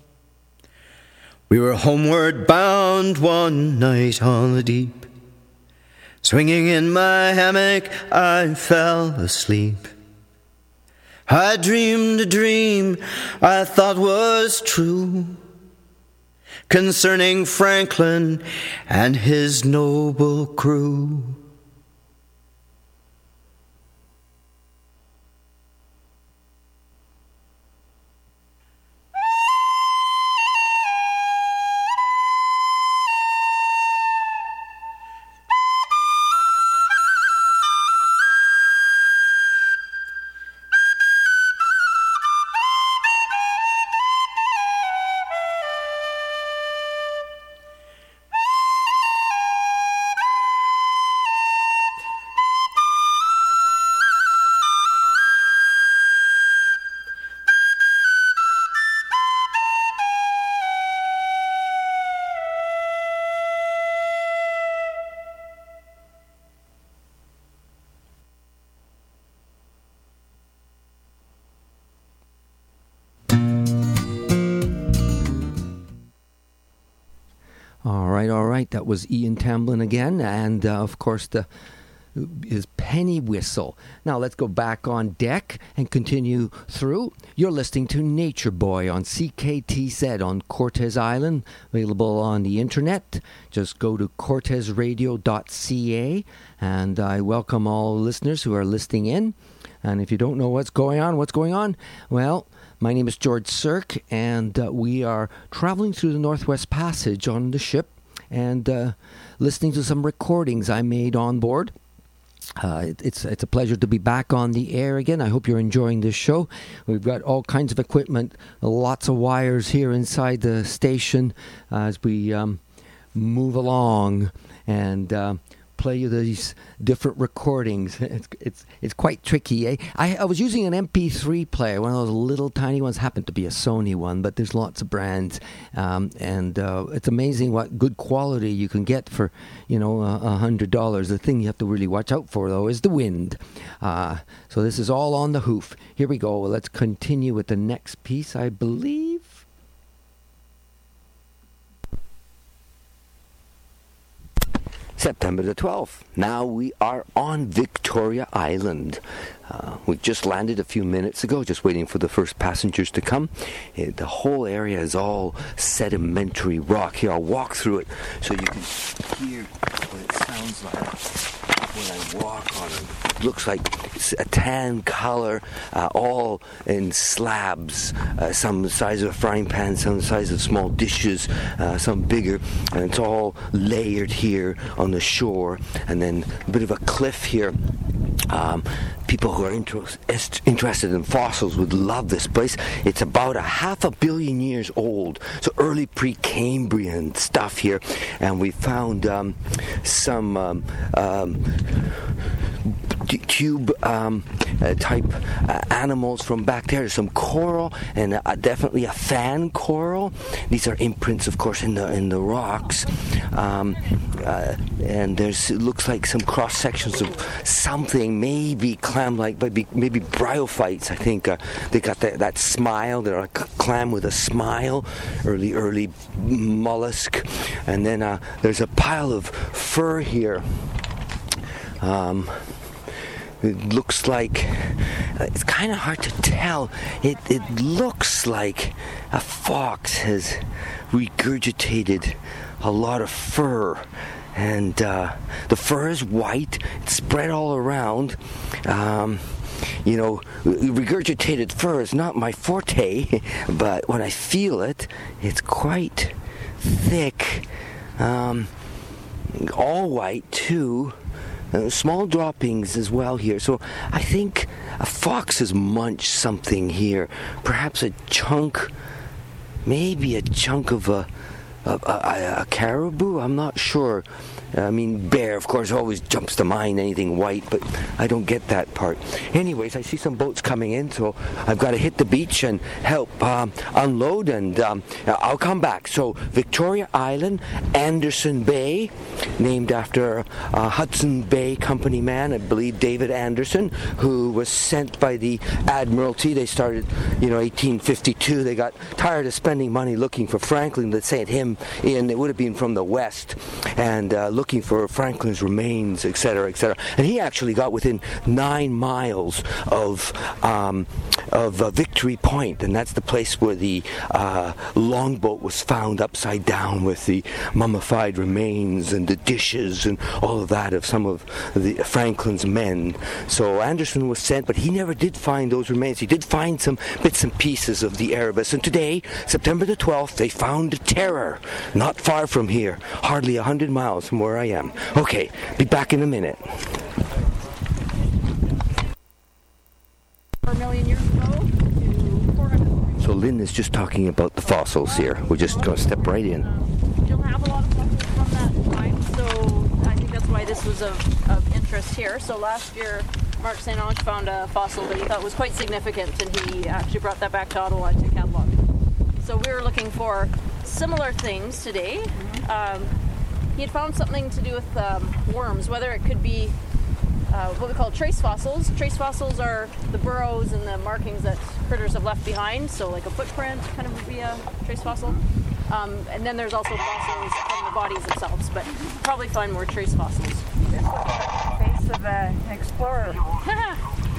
We were homeward bound one night on the deep. Swinging in my hammock, I fell asleep. I dreamed a dream I thought was true, concerning Franklin and his noble crew. right, all right. That was Ian Tamblyn again, and uh, of course the his penny whistle. Now let's go back on deck and continue through. You're listening to Nature Boy on C K T Z on Cortes Island, available on the internet. Just go to cortes radio dot c a, and I welcome all listeners who are listening in. And if you don't know what's going on, what's going on? Well, my name is George Cirque, and uh, we are traveling through the Northwest Passage on the ship and uh, listening to some recordings I made on board. Uh, it, it's it's a pleasure to be back on the air again. I hope you're enjoying this show. We've got all kinds of equipment, lots of wires here inside the station uh, as we um, move along and uh, play you these different recordings. It's it's it's quite tricky, eh? I, I was using an M P three player, one of those little tiny ones. Happened to be a Sony one, but there's lots of brands, um, and uh, it's amazing what good quality you can get for, you know, a uh, hundred dollars. The thing you have to really watch out for, though, is the wind. Uh, so this is all on the hoof. Here we go. Let's continue with the next piece, I believe. September the twelfth. Now we are on Victoria Island. Uh, we just landed a few minutes ago, just waiting for the first passengers to come. It, the whole area is all sedimentary rock. Here, I'll walk through it so you can hear what it sounds like when I walk on it. It looks like it's a tan color, uh, all in slabs, uh, some the size of a frying pan, some the size of small dishes, uh, some bigger, and it's all layered here on the shore, and then a bit of a cliff here. Um, people who are inter- interested in fossils would love this place. It's about a half a billion years old, so early Precambrian stuff here, and we found um, some um, um, tube um, uh, type uh, animals from back there. There's some coral, and uh, definitely a fan coral. These are imprints, of course, in the in the rocks, um, uh, and there's it looks like some cross sections of something, maybe clam-like, maybe maybe bryophytes. I think uh, they got that, that smile. They're a clam with a smile, early early mollusk, and then uh, there's a pile of fur here. Um, It looks like, uh, it's kind of hard to tell. It it looks like a fox has regurgitated a lot of fur. And uh, the fur is white. It's spread all around. Um, you know, regurgitated fur is not my forte, but when I feel it, it's quite thick. Um, all white, too. Uh, small droppings as well here. So I think a fox has munched something here. Perhaps a chunk, maybe a chunk of a, a, a, a caribou. I'm not sure. I mean, bear, of course, always jumps to mind, anything white, but I don't get that part. Anyways, I see some boats coming in, so I've got to hit the beach and help um, unload, and um, I'll come back. So, Victoria Island, Anderson Bay, named after a Hudson Bay Company man, I believe David Anderson, who was sent by the Admiralty. They started, you know, eighteen fifty-two. They got tired of spending money looking for Franklin. They sent him in. It would have been from the west, and uh, looking for Franklin's remains, et cetera, et cetera. And he actually got within nine miles of um, of uh, Victory Point, and that's the place where the uh, longboat was found upside down with the mummified remains and the dishes and all of that of some of the Franklin's men. So Anderson was sent, but he never did find those remains. He did find some bits and pieces of the Erebus. And today, September the twelfth, they found a terror not far from here, hardly a hundred miles from where I am. Okay, be back in a minute. Four million years ago to four hundred. So Lynn is just talking about the fossils here. We're just going to step right in. Um, you'll have a lot of fossils from that time, so I think that's why this was of, of interest here. So last year, Mark Saint Onge found a fossil that he thought was quite significant, and he actually brought that back to Ottawa to catalog. So we were looking for similar things today. Mm-hmm. Um, he had found something to do with um, worms, whether it could be uh, what we call trace fossils. Trace fossils are the burrows and the markings that critters have left behind, so like a footprint kind of would be a trace fossil. Um, and then there's also fossils from the bodies themselves, but you'll probably find more trace fossils. Face of an explorer. Yes.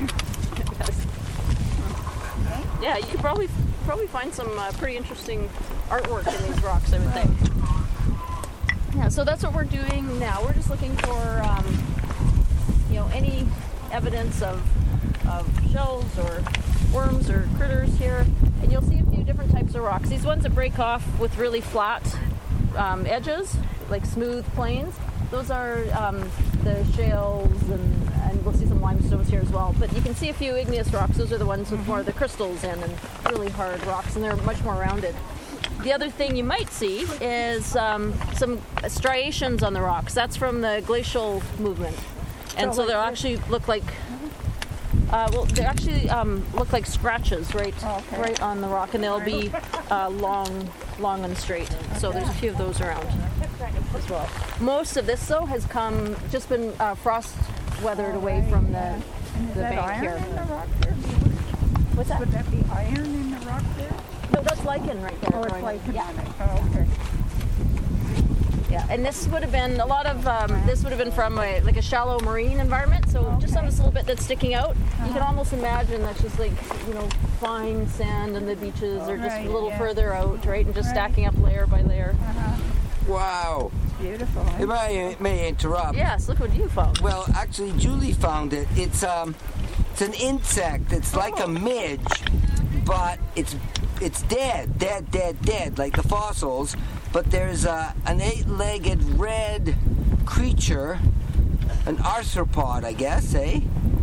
Yeah, you could probably probably find some uh, pretty interesting artwork in these rocks, I would think. Yeah, so that's what we're doing now. We're just looking for, um, you know, any evidence of, of shells or worms or critters here. And you'll see a few different types of rocks. These ones that break off with really flat um, edges, like smooth plains, those are um, the shales, and, and we'll see some limestones here as well. But you can see a few igneous rocks. Those are the ones with more of the crystals in and really hard rocks, and they're much more rounded. The other thing you might see is um, some striations on the rocks. That's from the glacial movement. And so they'll actually look like, uh, well, they actually um, look like scratches right, okay. right on the rock, and they'll be uh, long, long and straight. So there's a few of those around as well. Most of this, though, has come, just been uh, frost weathered away from the, the bank here. In the rock there? What's that? Would that be iron in the rock there? No, that's lichen right there. Oh, it's lichen. Yeah. Oh, okay. Yeah, and this would have been a lot of um, this would have been from a, like a shallow marine environment. So okay. just on this little bit that's sticking out, uh-huh. you can almost imagine that's just like, you know, fine sand and the beaches are just right, a little yeah. further out, right, and just right. stacking up layer by layer. Uh-huh. Wow. It's beautiful. Eh? If I may interrupt. Yes, look what you found. Well, actually, Julie found it. It's um, it's an insect. It's like oh. a midge, but it's it's dead, dead, dead, dead, like the fossils. But there's uh, an eight-legged red creature, an arthropod, I guess, eh?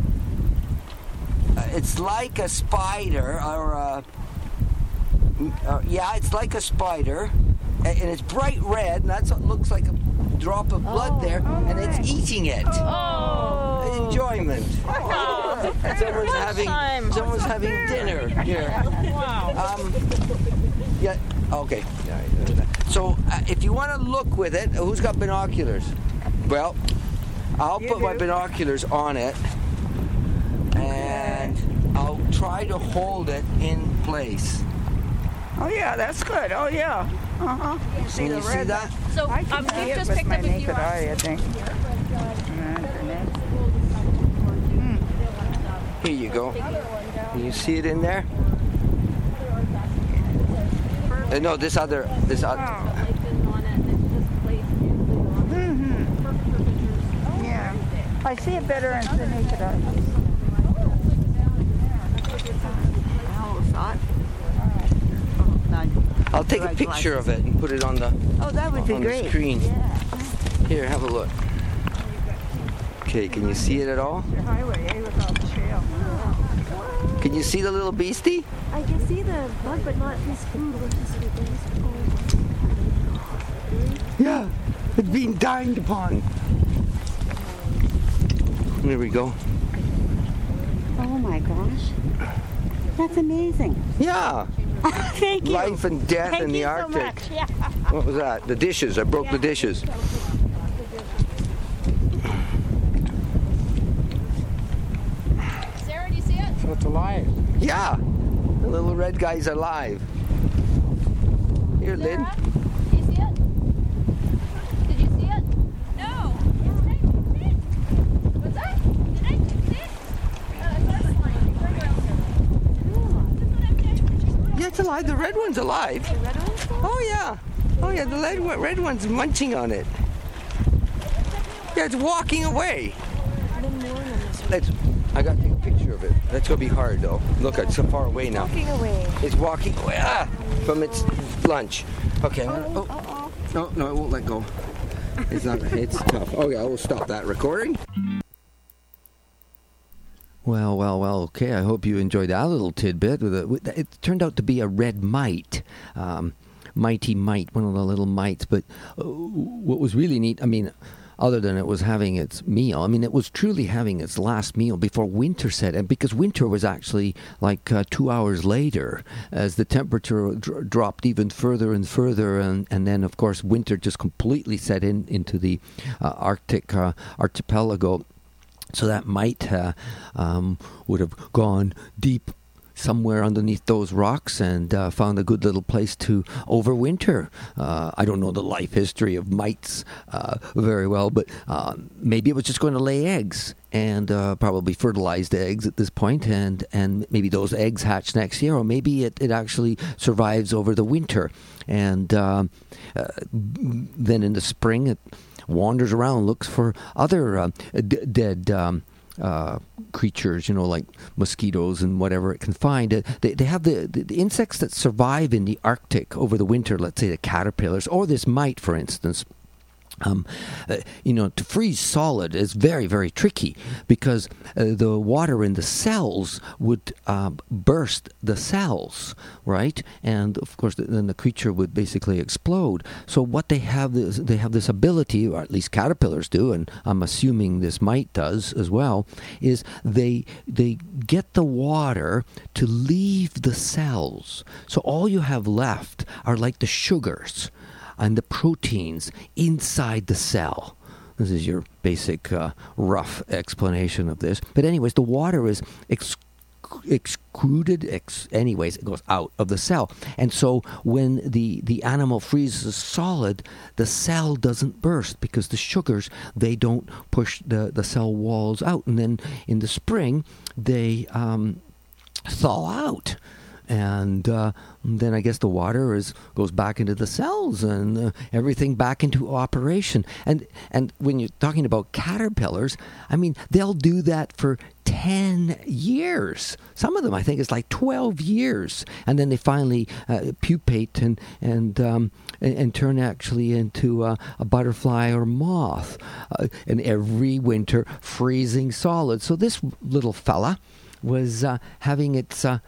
Uh, it's like a spider, or a, uh, yeah, it's like a spider, and it's bright red, and that's what looks like a drop of blood oh, there, oh, and it's eating it. Oh, enjoyment! Wow. Someone's having, time. someone's having dinner here. Wow. Um, yeah. Okay. So, uh, if you want to look with it, who's got binoculars? Well, I'll you put do. my binoculars on it, and I'll try to hold it in place. Oh yeah, that's good. Oh yeah. Uh huh. You see, you see that? So, I can um, see you've it just with picked my up a few naked rocks. eye, I think. Mm. Here you go. Can you see it in there? Uh, no, this other, this other. Mm-hmm. Yeah, I see it better in the naked eye. I'll take a picture of it and put it on the. Oh, that would be on great. the screen. Yeah. Here, have a look. Okay, can you see it at all? Can you see the little beastie? I can see the bug, but not his food, which is Yeah, it's being dined upon. There we go. Oh my gosh. That's amazing. Yeah. Thank you. Life and death Thank in the you Arctic. So much. Yeah. What was that? The dishes. I broke yeah. the dishes. Sarah, do you see it? So it's alive. Yeah. The little red guy's alive. Here, Lynn. Sarah, do you see it? Did you see it? No. What's that? Did I see it? Yeah, it's alive. The red one's alive. The red one's alive? Oh, yeah. Oh, yeah, the red, one, red one's munching on it. Yeah, it's walking away. Let's, I got to take a picture of it. That's going to be hard, though. Look, it's so far away now. Walking away. It's walking away ah, from its lunch. Okay. I'm gonna, oh, no, no, it won't let go. It's not. It's tough. Oh, yeah, we'll stop that recording. Well, well, well, okay. I hope you enjoyed that little tidbit. With a, with, it turned out to be a red mite. Um, mighty mite, one of the little mites. But uh, what was really neat, I mean, other than it was having its meal, I mean, it was truly having its last meal before winter set. And because winter was actually like uh, two hours later, as the temperature dr- dropped even further and further. And, and then, of course, winter just completely set in into the uh, Arctic uh, archipelago. So that might uh, um, would have gone deep somewhere underneath those rocks and uh, found a good little place to overwinter. Uh, I don't know the life history of mites uh, very well, but uh, maybe it was just going to lay eggs and uh, probably fertilized eggs at this point, and, and maybe those eggs hatch next year, or maybe it, it actually survives over the winter. And uh, uh, then in the spring, it wanders around, looks for other uh, d- dead um, uh, creatures, you know, like mosquitoes and whatever it can find. Uh, they, they have the, the, the insects that survive in the Arctic over the winter, let's say the caterpillars, or this mite, for instance. Um, uh, you know, to freeze solid is very, very tricky because uh, the water in the cells would uh, burst the cells, right? And of course, then the creature would basically explode. So what they have is they have this ability, or at least caterpillars do, and I'm assuming this mite does as well, is they they get the water to leave the cells. So all you have left are like the sugars and the proteins inside the cell. This is your basic uh, rough explanation of this. But anyways, the water is ex- excreted, ex- anyways, it goes out of the cell. And so when the, the animal freezes solid, the cell doesn't burst because the sugars, they don't push the, the cell walls out. And then in the spring, they um, thaw out. And uh, then I guess the water is goes back into the cells and uh, everything back into operation. And and when you're talking about caterpillars, I mean, they'll do that for ten years. Some of them, I think, it's like twelve years. And then they finally uh, pupate and and, um, and and turn actually into uh, a butterfly or moth. Uh, and every winter, freezing solid. So this little fella was uh, having its... Uh,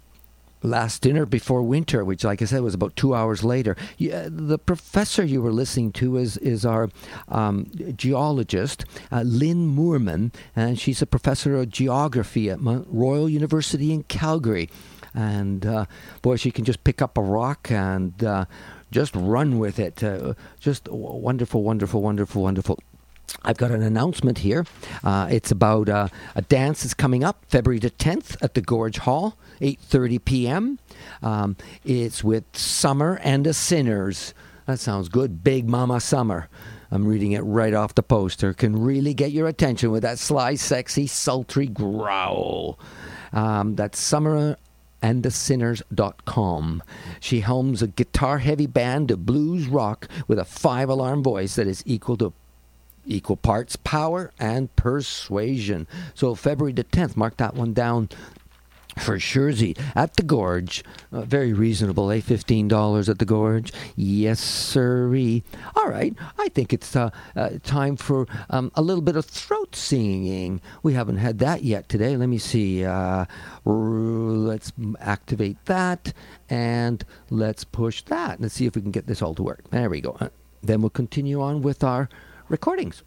last dinner before winter, which, like I said, was about two hours later. Yeah, the professor you were listening to is is our um, geologist, uh, Lynn Moorman, and she's a professor of geography at Mount Royal University in Calgary. And uh, boy, she can just pick up a rock and uh, just run with it. Uh, just wonderful, wonderful, wonderful, wonderful. I've got an announcement here. Uh, it's about uh, a dance that's coming up February the tenth at the Gorge Hall, eight thirty p.m. Um, it's with Summer and the Sinners. That sounds good. Big Mama Summer. I'm reading it right off the poster. Can really get your attention with that sly, sexy, sultry growl. Um, that's Summer and the sinners dot com. She helms a guitar-heavy band of blues rock with a five-alarm voice that is equal to equal parts power and persuasion. So February the tenth, mark that one down for Schurzy at the Gorge. Uh, very reasonable, eh? fifteen dollars at the Gorge. Yes, sirree. All right, I think it's uh, uh, time for um, a little bit of throat singing. We haven't had that yet today. Let me see. Uh, r- let's activate that, and let's push that. Let's see if we can get this all to work. There we go. Uh, then we'll continue on with our recordings.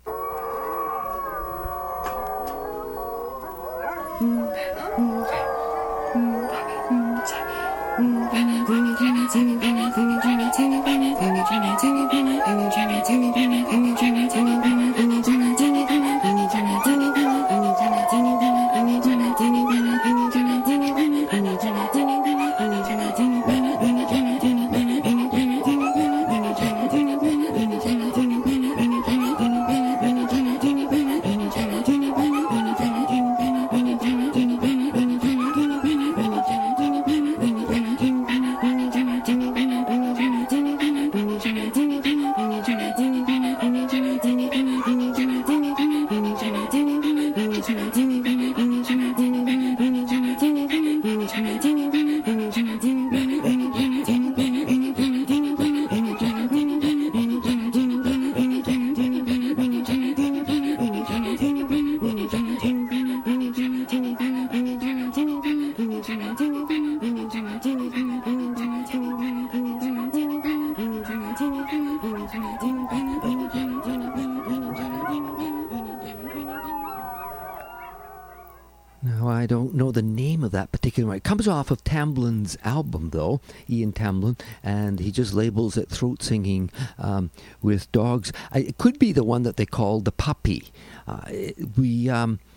I don't know the name of that particular one. It comes off of Tamblin's album, though, Ian Tamblin, and he just labels it throat singing um, with dogs. I, it could be the one that they call the puppy. Uh, we um,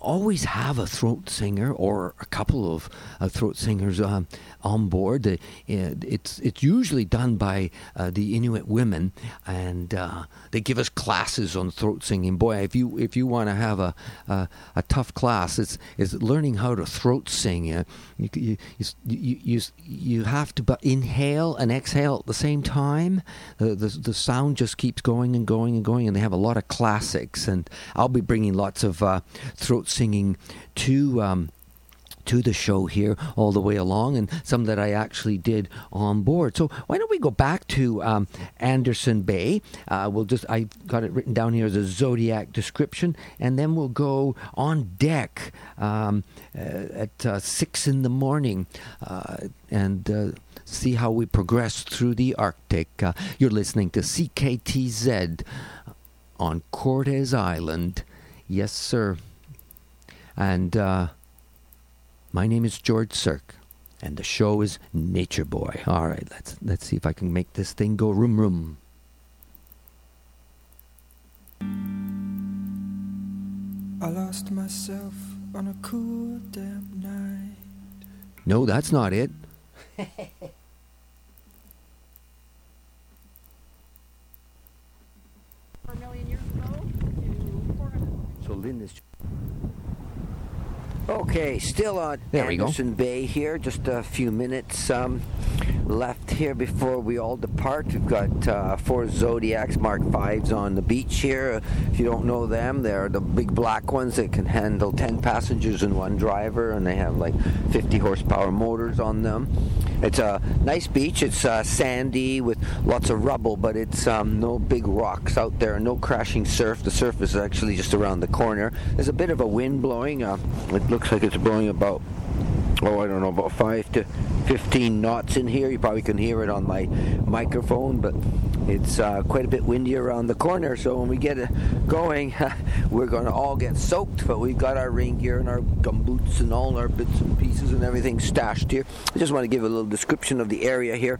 always have a throat singer or a couple of uh, throat singers um, on board. Uh, it's it's usually done by uh, the Inuit women, and uh, they give us classes on throat singing. Boy, if you if you want to have a, a a tough class, it's is learning how to throat sing. Uh, you, you you you you have to inhale and exhale at the same time. Uh, the the sound just keeps going and going and going, and they have a lot of classics. And I'll be bringing lots of uh, throat singing to. Um, to the show here all the way along, and some that I actually did on board. So why don't we go back to um, Anderson Bay? Uh, we'll just I got it written down here as a Zodiac description, and then we'll go on deck um, uh, at uh, six in the morning uh, and uh, see how we progress through the Arctic. Uh, you're listening to C K T Z on Cortes Island. Yes, sir. And uh, my name is George Cirque, and the show is Nature Boy. All right, let's let's see if I can make this thing go room room. I lost myself on a cool damp night. No, that's not it. A million years ago to four hundred. So Lynn is. Okay, still on there we Anderson go. Bay here. Just a few minutes um, left here before we all depart. We've got uh, four Zodiacs Mark fives on the beach here. If you don't know them, they're the big black ones that can handle ten passengers and one driver, and they have like fifty horsepower motors on them. It's a nice beach. It's uh, sandy with lots of rubble, but it's um, no big rocks out there, no crashing surf. The surf is actually just around the corner. There's a bit of a wind blowing. Uh, it looks like it's blowing about, oh, I don't know, about five to fifteen knots in here. You probably can hear it on my microphone, but it's uh, quite a bit windy around the corner. So when we get it going, we're going to all get soaked, but we've got our rain gear and our gumboots and all our bits and pieces and everything stashed here. I just want to give a little description of the area here.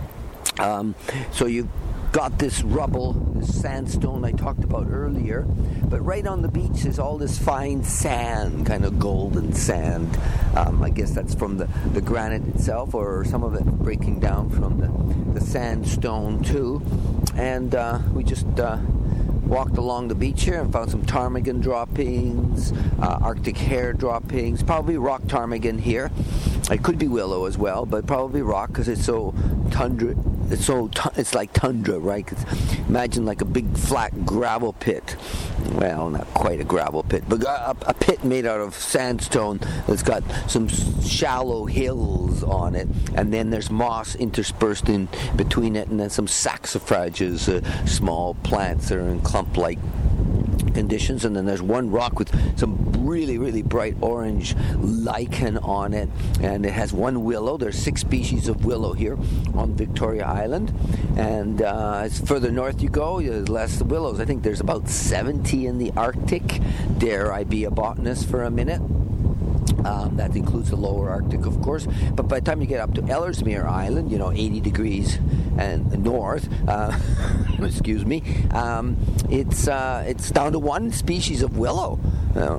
Um, so you got this rubble, this sandstone I talked about earlier, but right on the beach is all this fine sand, kind of golden sand. Um, I guess that's from the, the granite itself, or some of it breaking down from the, the sandstone too. And uh, we just uh, walked along the beach here and found some ptarmigan droppings, uh, Arctic hare droppings, probably rock ptarmigan here. It could be willow as well, but probably rock because it's so tundra. It's so t- it's like tundra, right? It's, imagine like a big flat gravel pit. Well, not quite a gravel pit, but a, a pit made out of sandstone that's got some shallow hills on it, and then there's moss interspersed in between it, and then some saxifrages, uh, small plants that are in clump-like conditions, and then there's one rock with some really really bright orange lichen on it, and it has one willow. There's six species of willow here on Victoria Island, and uh, as further north you go, there's less willows. I think there's about seventy in the Arctic. Dare I be a botanist for a minute? Um, that includes the lower Arctic, of course. But by the time you get up to Ellesmere Island, you know, eighty degrees and north, uh, excuse me, um, it's uh, it's down to one species of willow. Uh,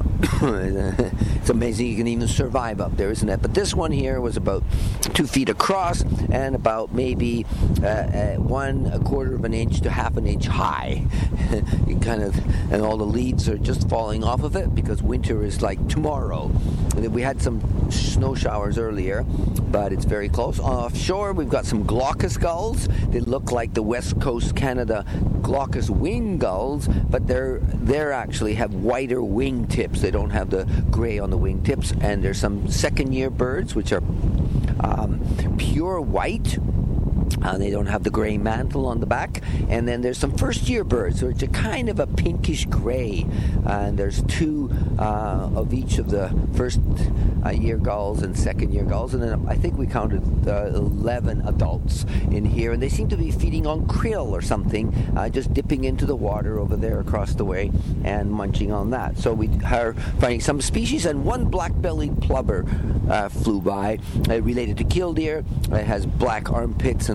it's amazing you can even survive up there, isn't it? But this one here was about two feet across and about maybe uh, uh, one a quarter of an inch to half an inch high. You kind of, and all the leaves are just falling off of it because winter is like tomorrow. We had some snow showers earlier, but it's very close. Offshore, we've got some glaucus gulls. They look like the West Coast Canada glaucus wing gulls, but they're they're actually have whiter wing tips. They don't have the gray on the wing tips. And there's some second-year birds, which are um, pure white. Uh, they don't have the gray mantle on the back. And then there's some first-year birds, which are kind of a pinkish gray. Uh, and there's two uh, of each of the first-year uh, gulls and second-year gulls. And then I think we counted uh, eleven adults in here. And they seem to be feeding on krill or something, uh, just dipping into the water over there across the way and munching on that. So we are finding some species. And one black-bellied plover uh, flew by, uh, related to killdeer. It has black armpits and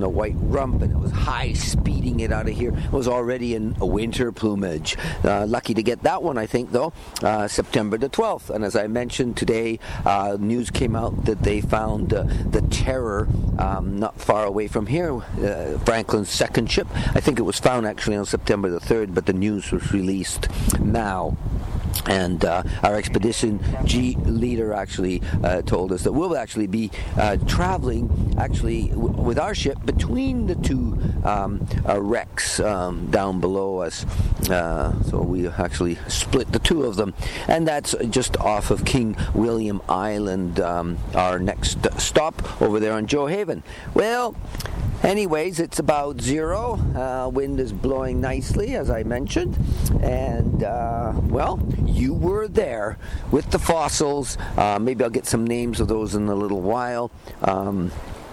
a white rump, and it was high speeding it out of here. It was already in a winter plumage. Uh, lucky to get that one, I think, though, uh, September the twelfth. And as I mentioned today, uh, news came out that they found uh, the Terror um, not far away from here, uh, Franklin's second ship. I think it was found actually on September the third, but the news was released now. And uh, our expedition G leader actually uh, told us that we'll actually be uh, traveling actually w- with our ship between the two um, uh, wrecks um, down below us. Uh, so we actually split the two of them, and that's just off of King William Island, um, our next stop over there on Joe Haven. Well, anyways, it's about zero. Uh, wind is blowing nicely, as I mentioned. And, uh, well, you were there with the fossils. Uh, maybe I'll get some names of those in a little while. Um,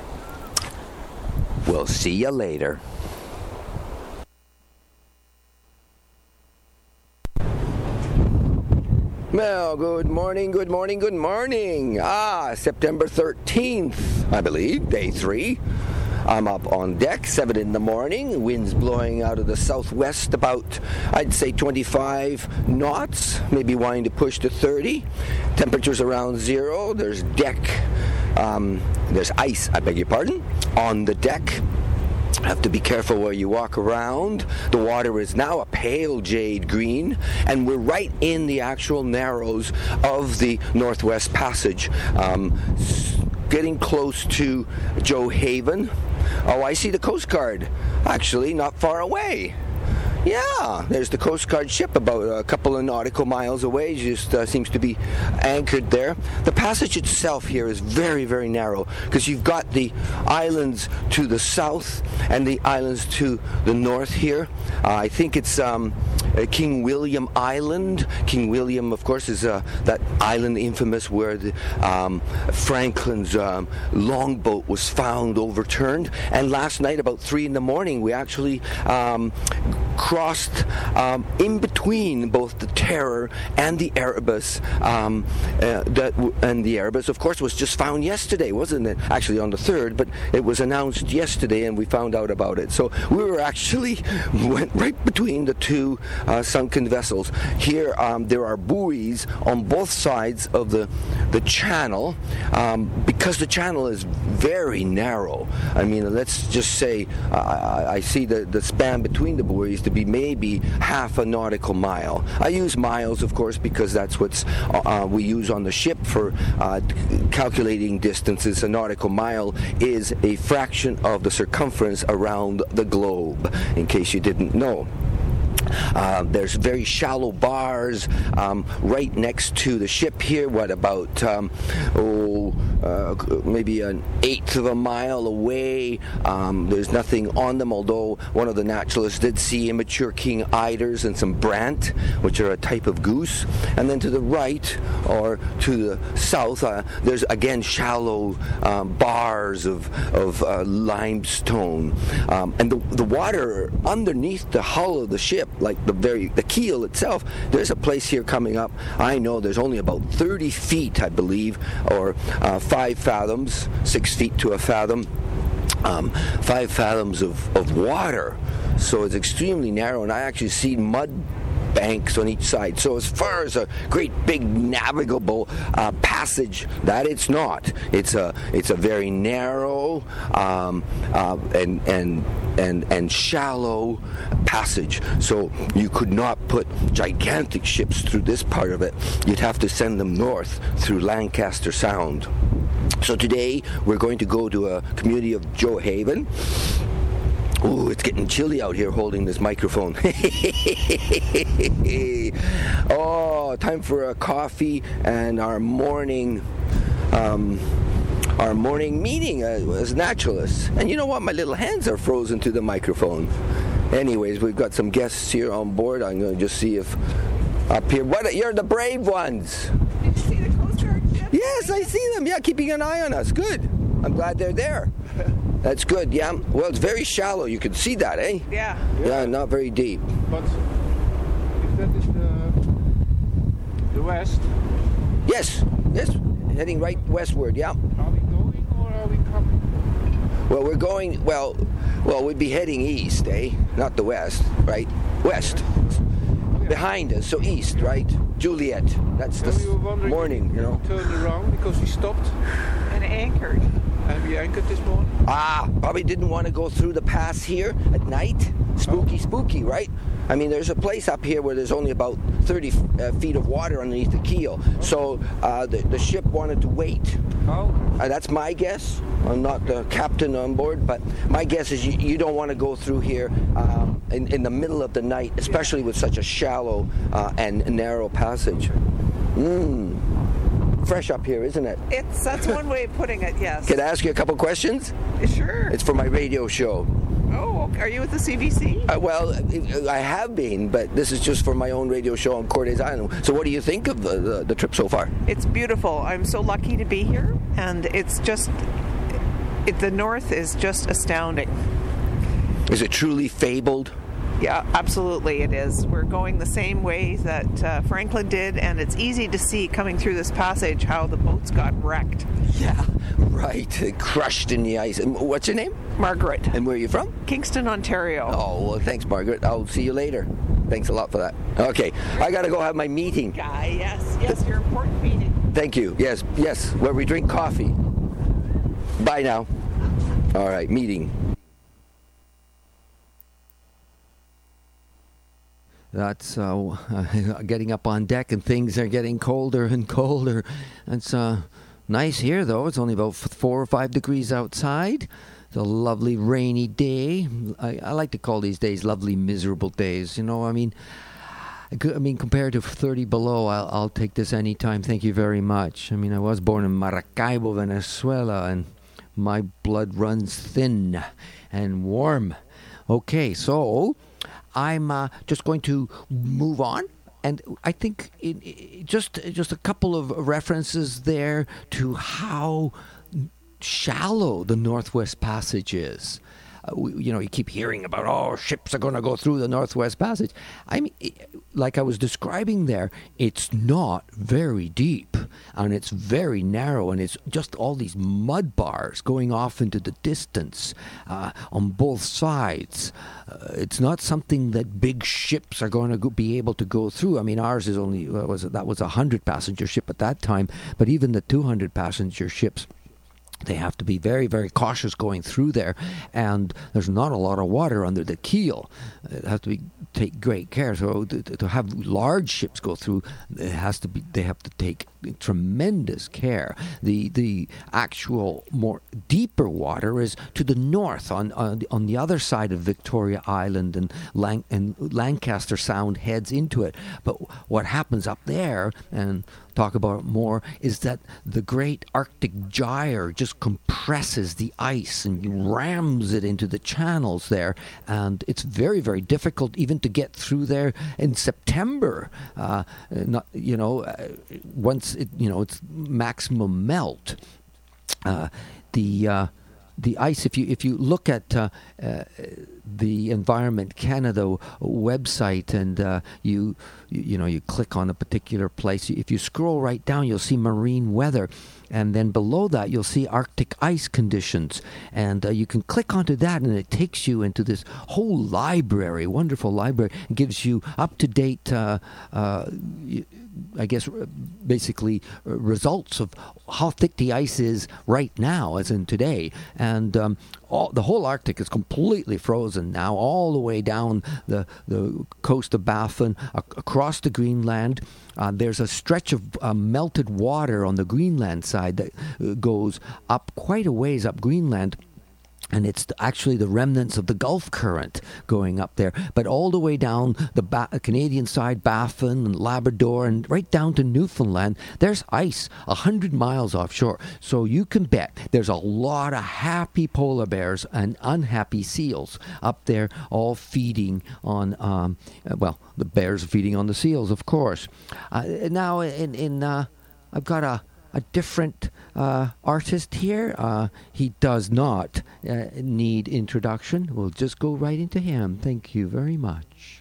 we'll see you later. Well, good morning, good morning, good morning. Ah, September thirteenth, I believe, day three. I'm up on deck, seven in the morning. Wind's blowing out of the southwest about, I'd say, twenty-five knots, maybe wanting to push to thirty. Temperatures around zero. There's deck, um, there's ice, I beg your pardon, on the deck. Have to be careful where you walk around. The water is now a pale jade green, and we're right in the actual narrows of the Northwest Passage. Um, getting close to Joe Haven. Oh, I see the Coast Guard, actually, not far away. Yeah, there's the Coast Guard ship about a couple of nautical miles away. Just uh, seems to be anchored there. The passage itself here is very, very narrow because you've got the islands to the south and the islands to the north here. Uh, I think it's um, uh, King William Island. King William, of course, is uh, that island infamous where the, um, Franklin's um, longboat was found overturned. And last night, about three in the morning, we actually um, crossed um, in between both the Terror and the Erebus. Um, uh, that w- and the Erebus, of course, was just found yesterday, wasn't it? Actually on the third, but it was announced yesterday and we found out about it. So we were actually went right between the two uh, sunken vessels. Here um, there are buoys on both sides of the, the channel um, because the channel is very narrow. I mean, let's just say uh, I, I see the, the span between the buoys to be maybe half a nautical mile. I use miles, of course, because that's what's uh, we use on the ship for uh, calculating distances. A nautical mile is a fraction of the circumference around the globe, in case you didn't know. Uh, there's very shallow bars um, right next to the ship here. What about um, oh, uh, maybe an eighth of a mile away? Um, there's nothing on them, although one of the naturalists did see immature king eiders and some brant, which are a type of goose. And then to the right, or to the south, uh, there's again shallow um, bars of, of uh, limestone. Um, and the, the water underneath the hull of the ship, like the very the keel itself, there's a place here coming up. I know there's only about thirty feet, I believe, or uh, five fathoms, six feet to a fathom, um, five fathoms of, of water. So it's extremely narrow, and I actually see mud banks on each side. So as far as a great big navigable uh, passage, that it's not. It's a it's a very narrow um, uh, and and and and shallow passage. So you could not put gigantic ships through this part of it. You'd have to send them north through Lancaster Sound. So today we're going to go to a community of Joe Haven. Ooh, it's getting chilly out here holding this microphone. Oh, time for a coffee and our morning um, our morning meeting uh, as naturalists. And you know what? My little hands are frozen to the microphone. Anyways, we've got some guests here on board. I'm going to just see if up here. What? You're the brave ones. Did you see the Coast Guard ship? Yes, I see them. Yeah, keeping an eye on us. Good. I'm glad they're there. That's good, yeah. Well, it's very shallow. You can see that, eh? Yeah. Yeah, yeah, not very deep. But if that is the, the west? Yes, yes. Heading right westward, yeah. Are we going or are we coming? Well, we're going, well, well, we'd be heading east, eh? Not the west, right? West. Behind us, so east, right? Juliet. That's Yeah, the we were wondering morning, if you know. Turned around because we stopped And anchored. and we anchored this morning. Ah, probably didn't want to go through the pass here at night. Spooky, spooky, right? I mean, there's a place up here where there's only about thirty uh, feet of water underneath the keel. So uh, the, the ship wanted to wait. Oh. Uh, that's my guess. I'm not the captain on board, but my guess is you, you don't want to go through here um, in, in the middle of the night, especially with such a shallow uh, and narrow passage. Mmm. Fresh up here, isn't it? It's that's one way of putting it. Yes. Can I ask you a couple questions? Sure. It's for my radio show. Oh, are you with the C B C? Uh, well, I have been, but this is just for my own radio show on Cordes Island. So what do you think of the, the, the trip so far? It's beautiful. I'm so lucky to be here, and it's just it, the north is just astounding. Is it truly fabled? Yeah, absolutely it is. We're going the same way that uh, Franklin did, and it's easy to see coming through this passage how the boats got wrecked. Yeah, right. Crushed in the ice. And what's your name? Margaret. And where are you from? Kingston, Ontario. Oh, well, thanks, Margaret. I'll see you later. Thanks a lot for that. Okay, I got to go have my meeting. Guy, yes, yes, your important meeting. Thank you. Yes, yes, where we drink coffee. Bye now. All right, meeting. That's uh, getting up on deck, and things are getting colder and colder. It's uh, nice here, though. It's only about four or five degrees outside. It's a lovely rainy day. I, I like to call these days lovely, miserable days. You know, I mean, I, could, I mean, compared to thirty below, I'll, I'll take this anytime. Thank you very much. I mean, I was born in Maracaibo, Venezuela, and my blood runs thin and warm. Okay, so I'm uh, just going to move on, and I think it, it, just just a couple of references there to how shallow the Northwest Passage is. Uh, we, you know, you keep hearing about, oh, ships are going to go through the Northwest Passage. I mean, it, like I was describing there, it's not very deep, and it's very narrow, and it's just all these mud bars going off into the distance uh, on both sides. Uh, it's not something that big ships are going to go, be able to go through. I mean, ours is only, uh, was that was a one hundred passenger ship at that time, but even the two hundred passenger ships, they have to be very, very cautious going through there, and there's not a lot of water under the keel. It has to be take great care. So to, to have large ships go through, it has to be. They have to take tremendous care. The the actual more deeper water is to the north, on on the, on the other side of Victoria Island, and Lang, and Lancaster Sound heads into it. But what happens up there, and talk about it more, is that the great Arctic gyre just compresses the ice and rams it into the channels there, and it's very, very difficult even to get through there in September. Uh, not, you know, uh, once it, you know, it's maximum melt. Uh, the uh, the ice, if you if you look at uh, uh, the Environment Canada website, and uh, you, you you know you click on a particular place, if you scroll right down, you'll see marine weather, and then below that you'll see Arctic ice conditions, and uh, you can click onto that, and it takes you into this whole library, wonderful library. It gives you up to date. Uh, uh, I guess basically results of how thick the ice is right now, as in today, and um, all, the whole Arctic is completely frozen now, all the way down the the coast of Baffin, ac- across the Greenland. Uh, there's a stretch of uh, melted water on the Greenland side that uh, goes up quite a ways up Greenland. And it's actually the remnants of the Gulf Current going up there. But all the way down the ba- Canadian side, Baffin and Labrador, and right down to Newfoundland, there's ice one hundred miles offshore. So you can bet there's a lot of happy polar bears and unhappy seals up there, all feeding on, um, well, the bears are feeding on the seals, of course. Uh, now, in, in uh, I've got a... a different uh, artist here. Uh, he does not uh, need introduction. We'll just go right into him. Thank you very much.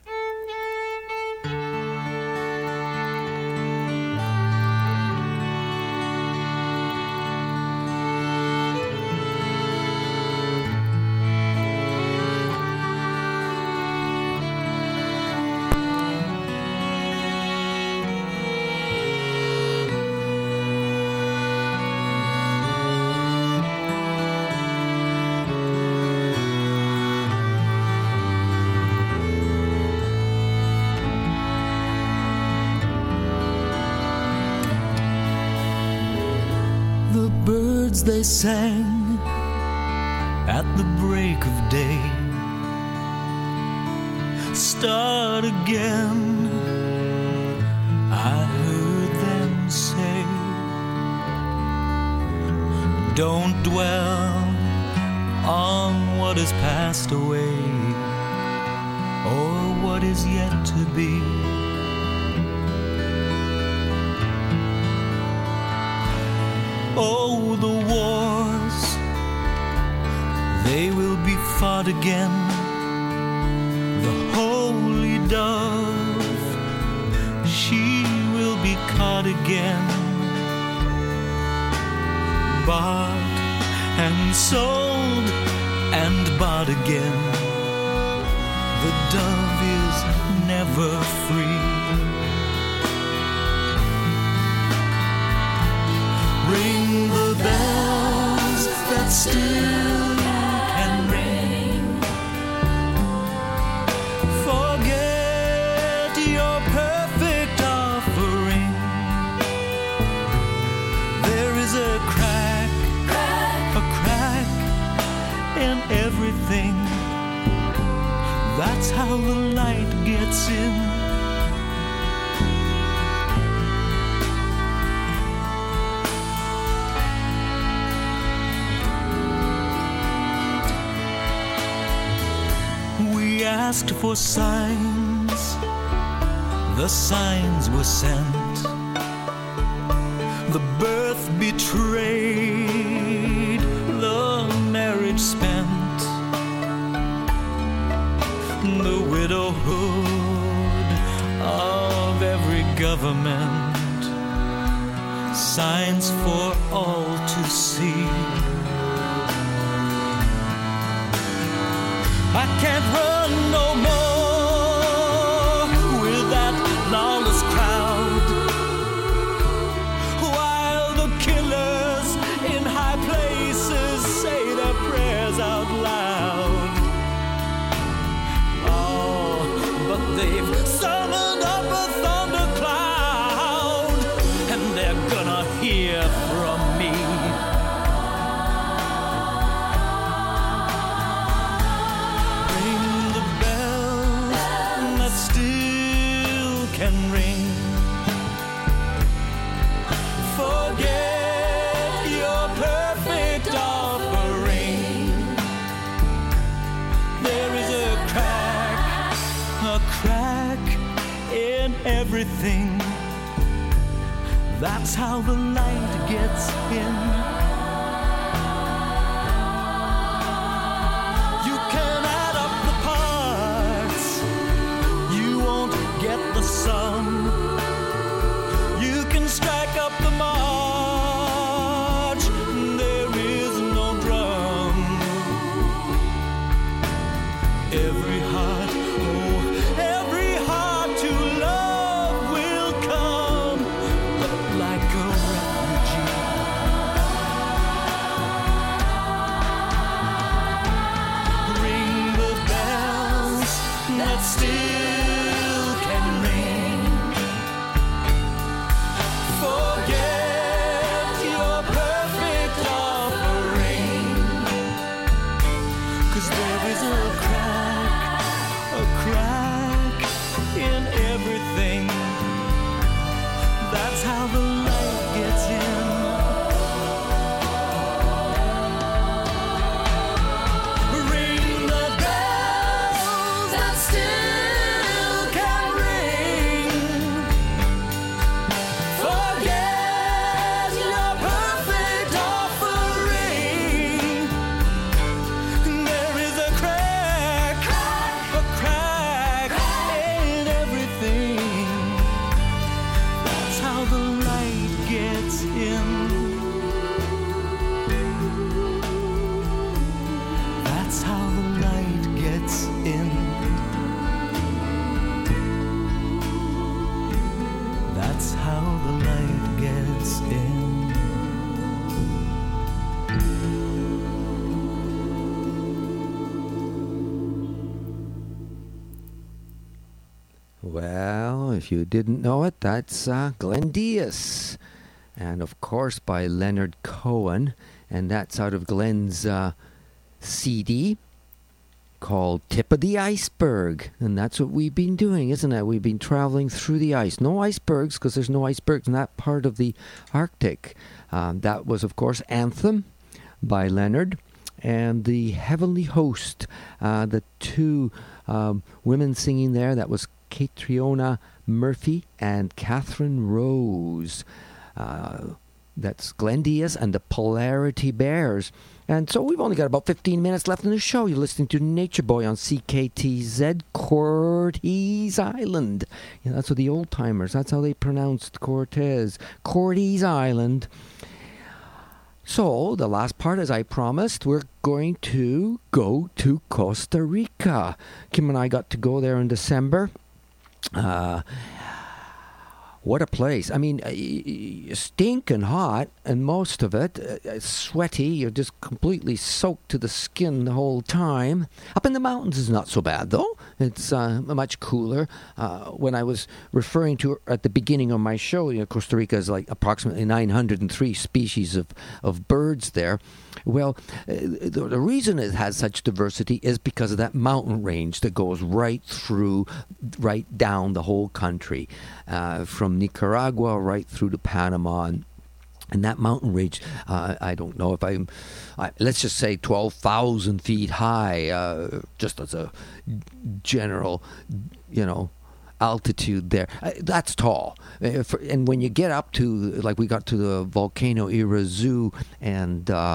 birds they sang at the break of day. Start again, I heard them say. Don't dwell on what has passed away or what is yet to be. Oh, the wars, they will be fought again. The holy dove, she will be caught again. Bought and sold and bought again. The dove is never free. Ring the bells that still can ring. Forget your perfect offering. There is a crack, a crack in everything. That's how the light gets in. We asked for signs, the signs were sent. The birth betrayed, the marriage spent. The widowhood of every government, signs for all to see. I can't run no more with that lawless crowd, while the killers in high places say their prayers out loud. Oh, but they've summoned up a thundercloud, and they're gonna hear from me. Can ring. Forget your perfect offering. There is a crack, a crack in everything. That's how the light gets in. You can add up the parts, you won't get the sum. You can strike up the march, there is no drum. Every heart, oh, every heart to love will come, but like a refugee. Ring the bells that still can ring. Forget your perfect offering, 'cause there is a crack, a crack in everything. That's how the light gets in. Ring the bells that still can ring. Forget your perfect offering. There is a crack, a crack in everything. That's how the light gets in. That's how the light gets in. That's how the light gets in. Well, if you didn't know it, that's uh, Glenn Diaz. And of course by Leonard Cohen. and that's out of Glenn's uh, C D called Tip of the Iceberg. And that's what we've been doing, isn't it? We've been traveling through the ice. No icebergs, because there's no icebergs in that part of the Arctic. Um, that was, of course, Anthem by Leonard. And the Heavenly Host, uh, the two um, women singing there, that was Catriona Murphy and Catherine Rose. Uh, that's Glenn Diaz and the Polarity Bears. And so we've only got about fifteen minutes left in the show. You're listening to Nature Boy on C K T Z, Cortes Island. Yeah, that's what the old timers, that's how they pronounced Cortez. Cortes Island. So, the last part, as I promised, we're going to go to Costa Rica. Kim and I got to go there in December. Uh, what a place. I mean, uh, stinking hot, and most of it uh, sweaty. You're just completely soaked to the skin the whole time. Up in the mountains is not so bad, though. It's uh, much cooler. Uh, when I was referring to at the beginning of my show, you know, Costa Rica is like approximately nine hundred three species of, of birds there. Well, uh, the, the reason it has such diversity is because of that mountain range that goes right through, right down the whole country, uh, from Nicaragua right through to Panama. And, and that mountain range, uh, I don't know if I'm, I, let's just say twelve thousand feet high, uh, just as a general, you know, altitude there. Uh, that's tall. Uh, for, and when you get up to, like we got to the volcano Irazu, and uh,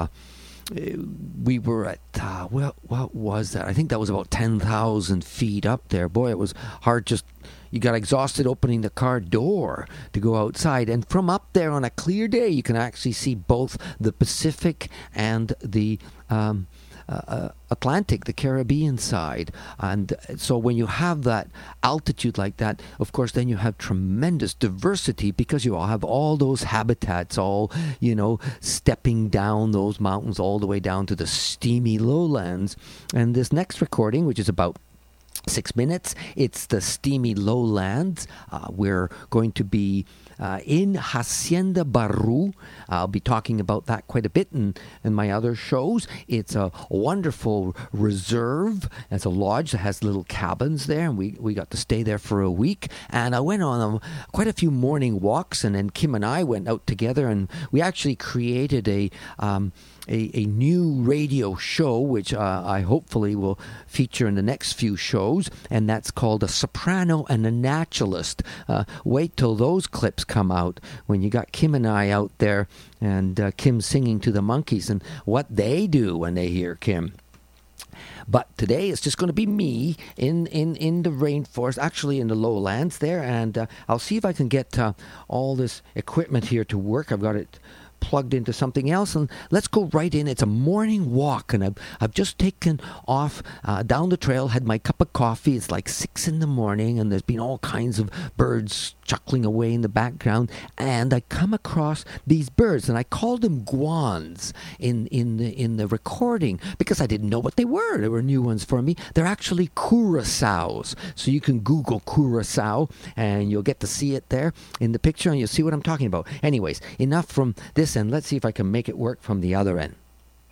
we were at, uh, well, what was that? I think that was about ten thousand feet up there. Boy, it was hard just, you got exhausted opening the car door to go outside. And from up there on a clear day, you can actually see both the Pacific and the um, uh, Atlantic, the Caribbean side. And so when you have that altitude like that, of course, then you have tremendous diversity because you all have all those habitats, all, you know, stepping down those mountains all the way down to the steamy lowlands. And this next recording, which is about six minutes. It's the steamy lowlands. Uh, we're going to be uh, in Hacienda Barú. I'll be talking about that quite a bit in, in my other shows. It's a wonderful reserve. It's a lodge that has little cabins there, and we, we got to stay there for a week. And I went on um, quite a few morning walks, and then Kim and I went out together, and we actually created a... Um, A, a new radio show, which uh, I hopefully will feature in the next few shows, and that's called A Soprano and a Naturalist. Uh, wait till those clips come out when you got Kim and I out there, and uh, Kim singing to the monkeys and what they do when they hear Kim. But today it's just going to be me in, in, in the rainforest, actually in the lowlands there, and uh, I'll see if I can get uh, all this equipment here to work. I've got it plugged into something else, and let's go right in. It's a morning walk, and I've, I've just taken off uh, down the trail, had my cup of coffee. It's like six in the morning, and there's been all kinds of birds chuckling away in the background, and I come across these birds, and I called them guans in, in, the, in the recording because I didn't know what they were. They were new ones for me. They're actually curassows, so you can Google curassow, and you'll get to see it there in the picture, and you'll see what I'm talking about. Anyways, enough from this end. Let's see if I can make it work from the other end.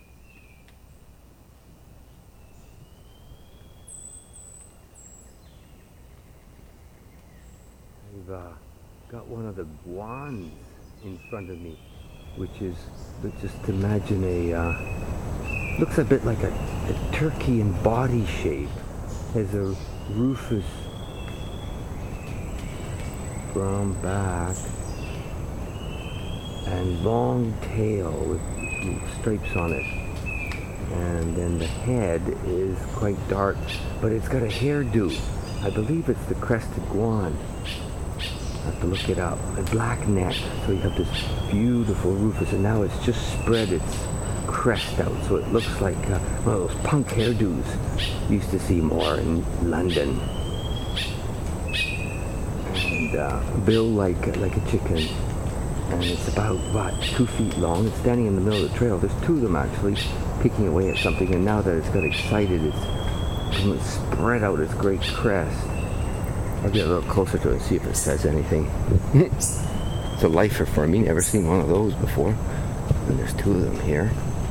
I've uh, got one of the guans in front of me, which is, just imagine a, uh, looks a bit like a, a turkey in body shape. Has a rufous brown back and long tail with stripes on it. And then the head is quite dark, but it's got a hairdo. I believe it's the crested guan. I have to look it up. A black neck, so you have this beautiful rufous, and now it's just spread its crest out, so it looks like uh, one of those punk hairdos you used to see more in London. And uh, bill like like a chicken. And it's about, what, two feet long. It's standing in the middle of the trail. There's two of them, actually, picking away at something. And now that it's got excited, it's, it's spread out its great crest. I'll get a little closer to it and see if it says anything. It's a lifer for me. Never seen one of those before. And there's two of them here.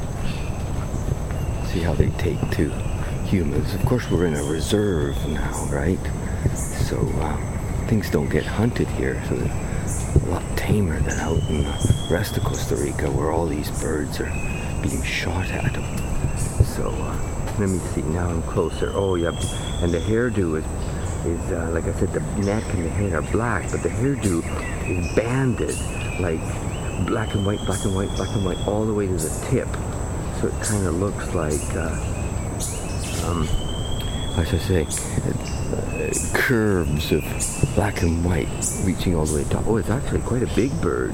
See how they take to humans. Of course, we're in a reserve now, right? So uh, things don't get hunted here. So they're a lot tamer than out in the rest of Costa Rica, where all these birds are being shot at. So uh, let me see. Now I'm closer. Oh yeah, and the hairdo is is uh, like I said, the neck and the head are black, but the hairdo is banded, like black and white, black and white, black and white, all the way to the tip. So it kind of looks like, uh, um, how should I say, uh, curves of black and white reaching all the way to top. Oh, it's actually quite a big bird.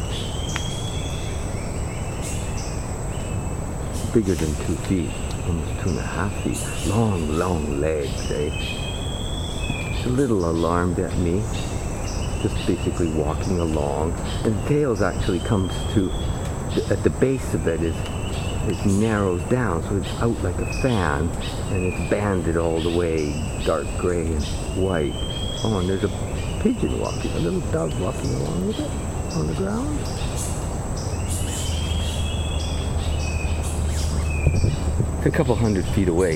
Bigger than two feet, almost two and a half feet. Long, long legs, eh? It's a little alarmed at me. Just basically walking along. And the tail actually comes to, at the base of it is, it narrows down, so it's out like a fan, and it's banded all the way dark gray and white. Oh, and there's a pigeon walking, a little dog walking along with it on the ground. It's a couple hundred feet away.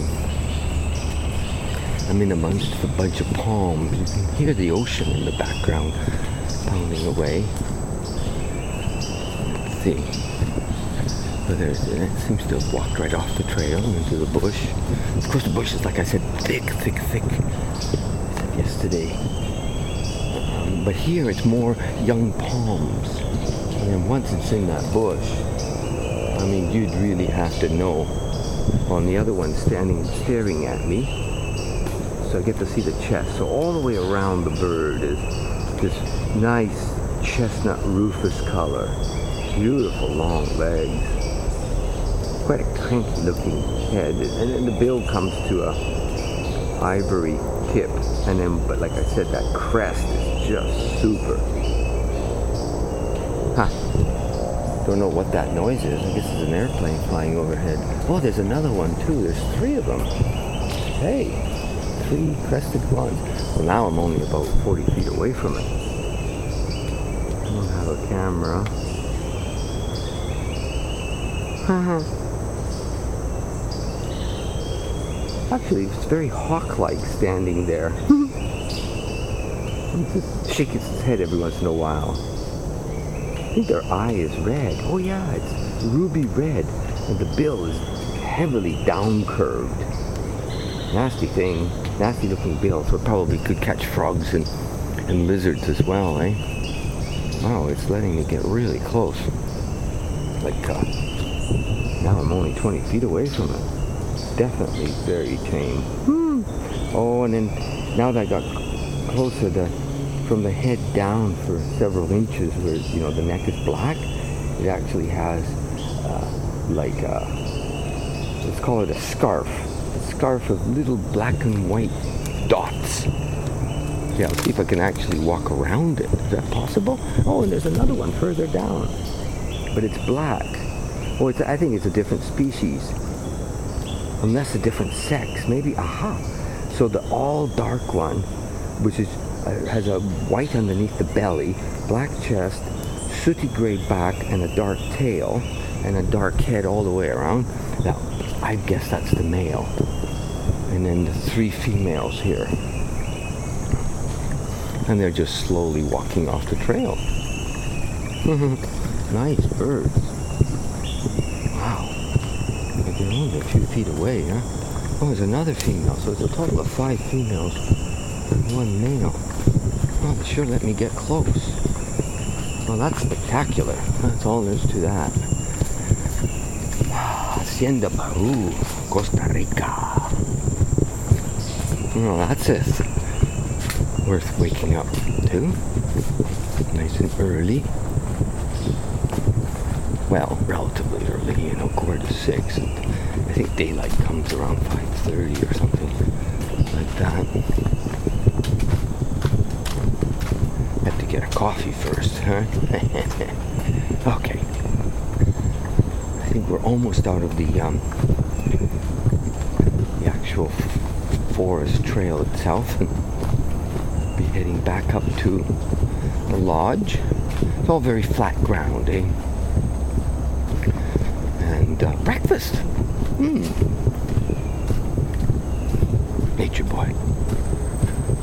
I'm in amongst a bunch of palms. You can hear the ocean in the background pounding away. Let's see. But there's, it seems to have walked right off the trail into the bush. Of course, the bush is, like I said, thick, thick, thick. I said yesterday. Um, but here it's more young palms. And then once it's in that bush, I mean, you'd really have to know. On the other one, standing, staring at me. So I get to see the chest. So all the way around the bird is this nice chestnut rufous color. Beautiful long legs. Quite a cranky looking head, and then the bill comes to a ivory tip, and then, but like I said, that crest is just super. Huh. Don't know what that noise is. I guess it's an airplane flying overhead. Oh, there's another one too. There's three of them. Hey, three crested ones. Well, now I'm only about forty feet away from it. I don't have a camera. Haha. Actually, it's very hawk-like standing there. It just shakes its head every once in a while. I think their eye is red. Oh yeah, it's ruby red. And the bill is heavily down-curved. Nasty thing. Nasty looking bill, so it probably could catch frogs and, and lizards as well, eh? Wow, it's letting me get really close. Like, uh, now I'm only twenty feet away from it. Definitely very tame. Hmm. Oh, and then now that I got closer, the, from the head down for several inches, where you know the neck is black, it actually has uh, like a, let's call it a scarf, a scarf of little black and white dots. Yeah, let's see if I can actually walk around it. Is that possible? Oh, and there's another one further down, but it's black. Oh, it's, I think it's a different species. Unless a different sex, maybe, aha. So the all dark one, which is uh, has a white underneath the belly, black chest, sooty gray back, and a dark tail, and a dark head all the way around. Now, I guess that's the male. And then the three females here. And they're just slowly walking off the trail. Nice birds. Wow. They're only a few feet away, huh? Oh, there's another female, so it's a total of five females and one male. Oh, they sure let me get close. Well, that's spectacular. That's all there is to that. Hacienda Baru, Costa Rica. Well, that's it. Worth waking up to. Nice and early. Well, relatively early, you know, quarter to six. And I think daylight comes around five thirty or something like that. Have to get a coffee first, huh? Okay. I think we're almost out of the um, the actual forest trail itself, and be heading back up to the lodge. It's all very flat ground, eh? And uh, breakfast. Mm.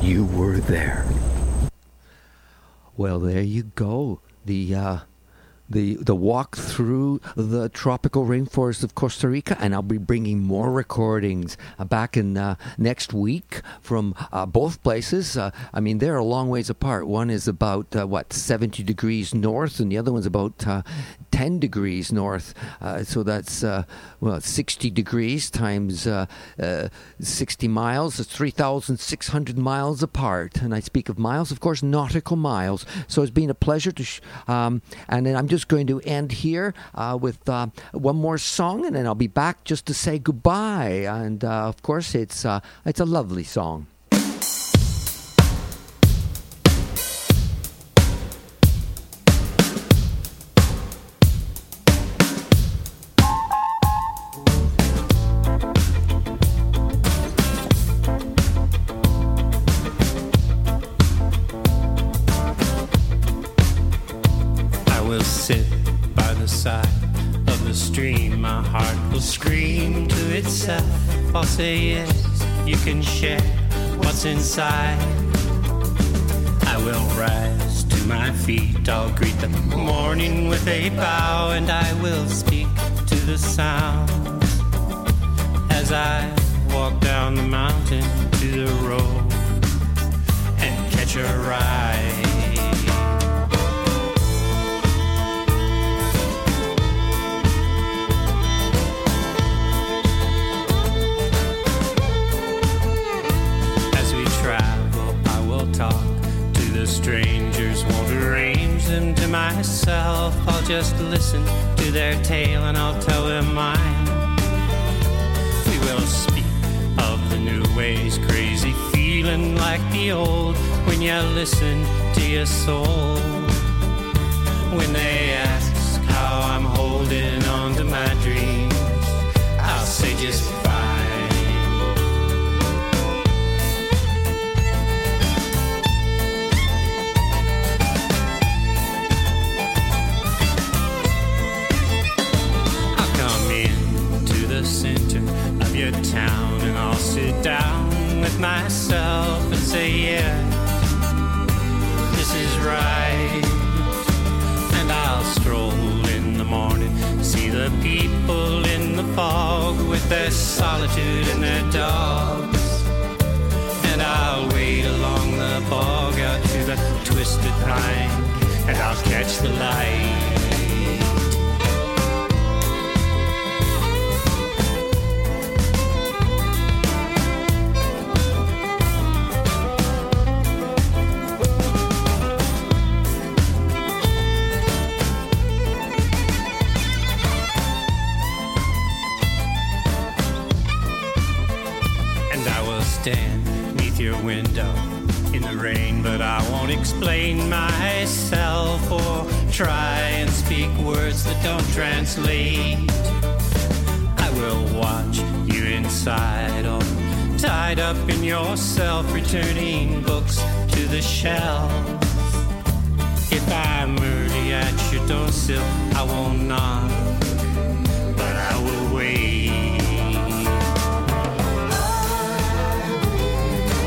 you were there. Well, there you go. The uh, the the walk through the tropical rainforest of Costa Rica, and I'll be bringing more recordings uh, back in uh, next week from uh, both places. Uh, I mean, they're a long ways apart. One is about uh, what seventy degrees north, and the other one's about uh, ten degrees north. Uh, so that's uh, well, sixty degrees times uh, uh, sixty miles. It's three thousand six hundred miles apart. And I speak of miles, of course, nautical miles. So it's been a pleasure to. Sh- um, and then I'm just going to end here uh, with uh, one more song, and then I'll be back just to say goodbye. And uh, of course, it's uh, it's a lovely song. Sit by the side of the stream, my heart will scream to itself. I'll say yes, you can share what's inside. I will rise to my feet, I'll greet the morning with a bow, and I will speak to the sounds as I walk down the mountain to the road and catch a ride. Strangers won't arrange them to myself. I'll just listen to their tale and I'll tell them mine. We will speak of the new ways, crazy feeling like the old. When you listen to your soul, when they ask how I'm holding on to my dreams, I'll say just fine. Center of your town, and I'll sit down with myself and say, yeah, this is right. And I'll stroll in the morning, see the people in the fog with their solitude and their dogs. And I'll wade along the bog out to the twisted pine, and I'll catch the light. Stand neath your window in the rain, but I won't explain myself or try and speak words that don't translate. I will watch you inside, all tied up in yourself, returning books to the shelf. If I murder at your door sill, I won't knock,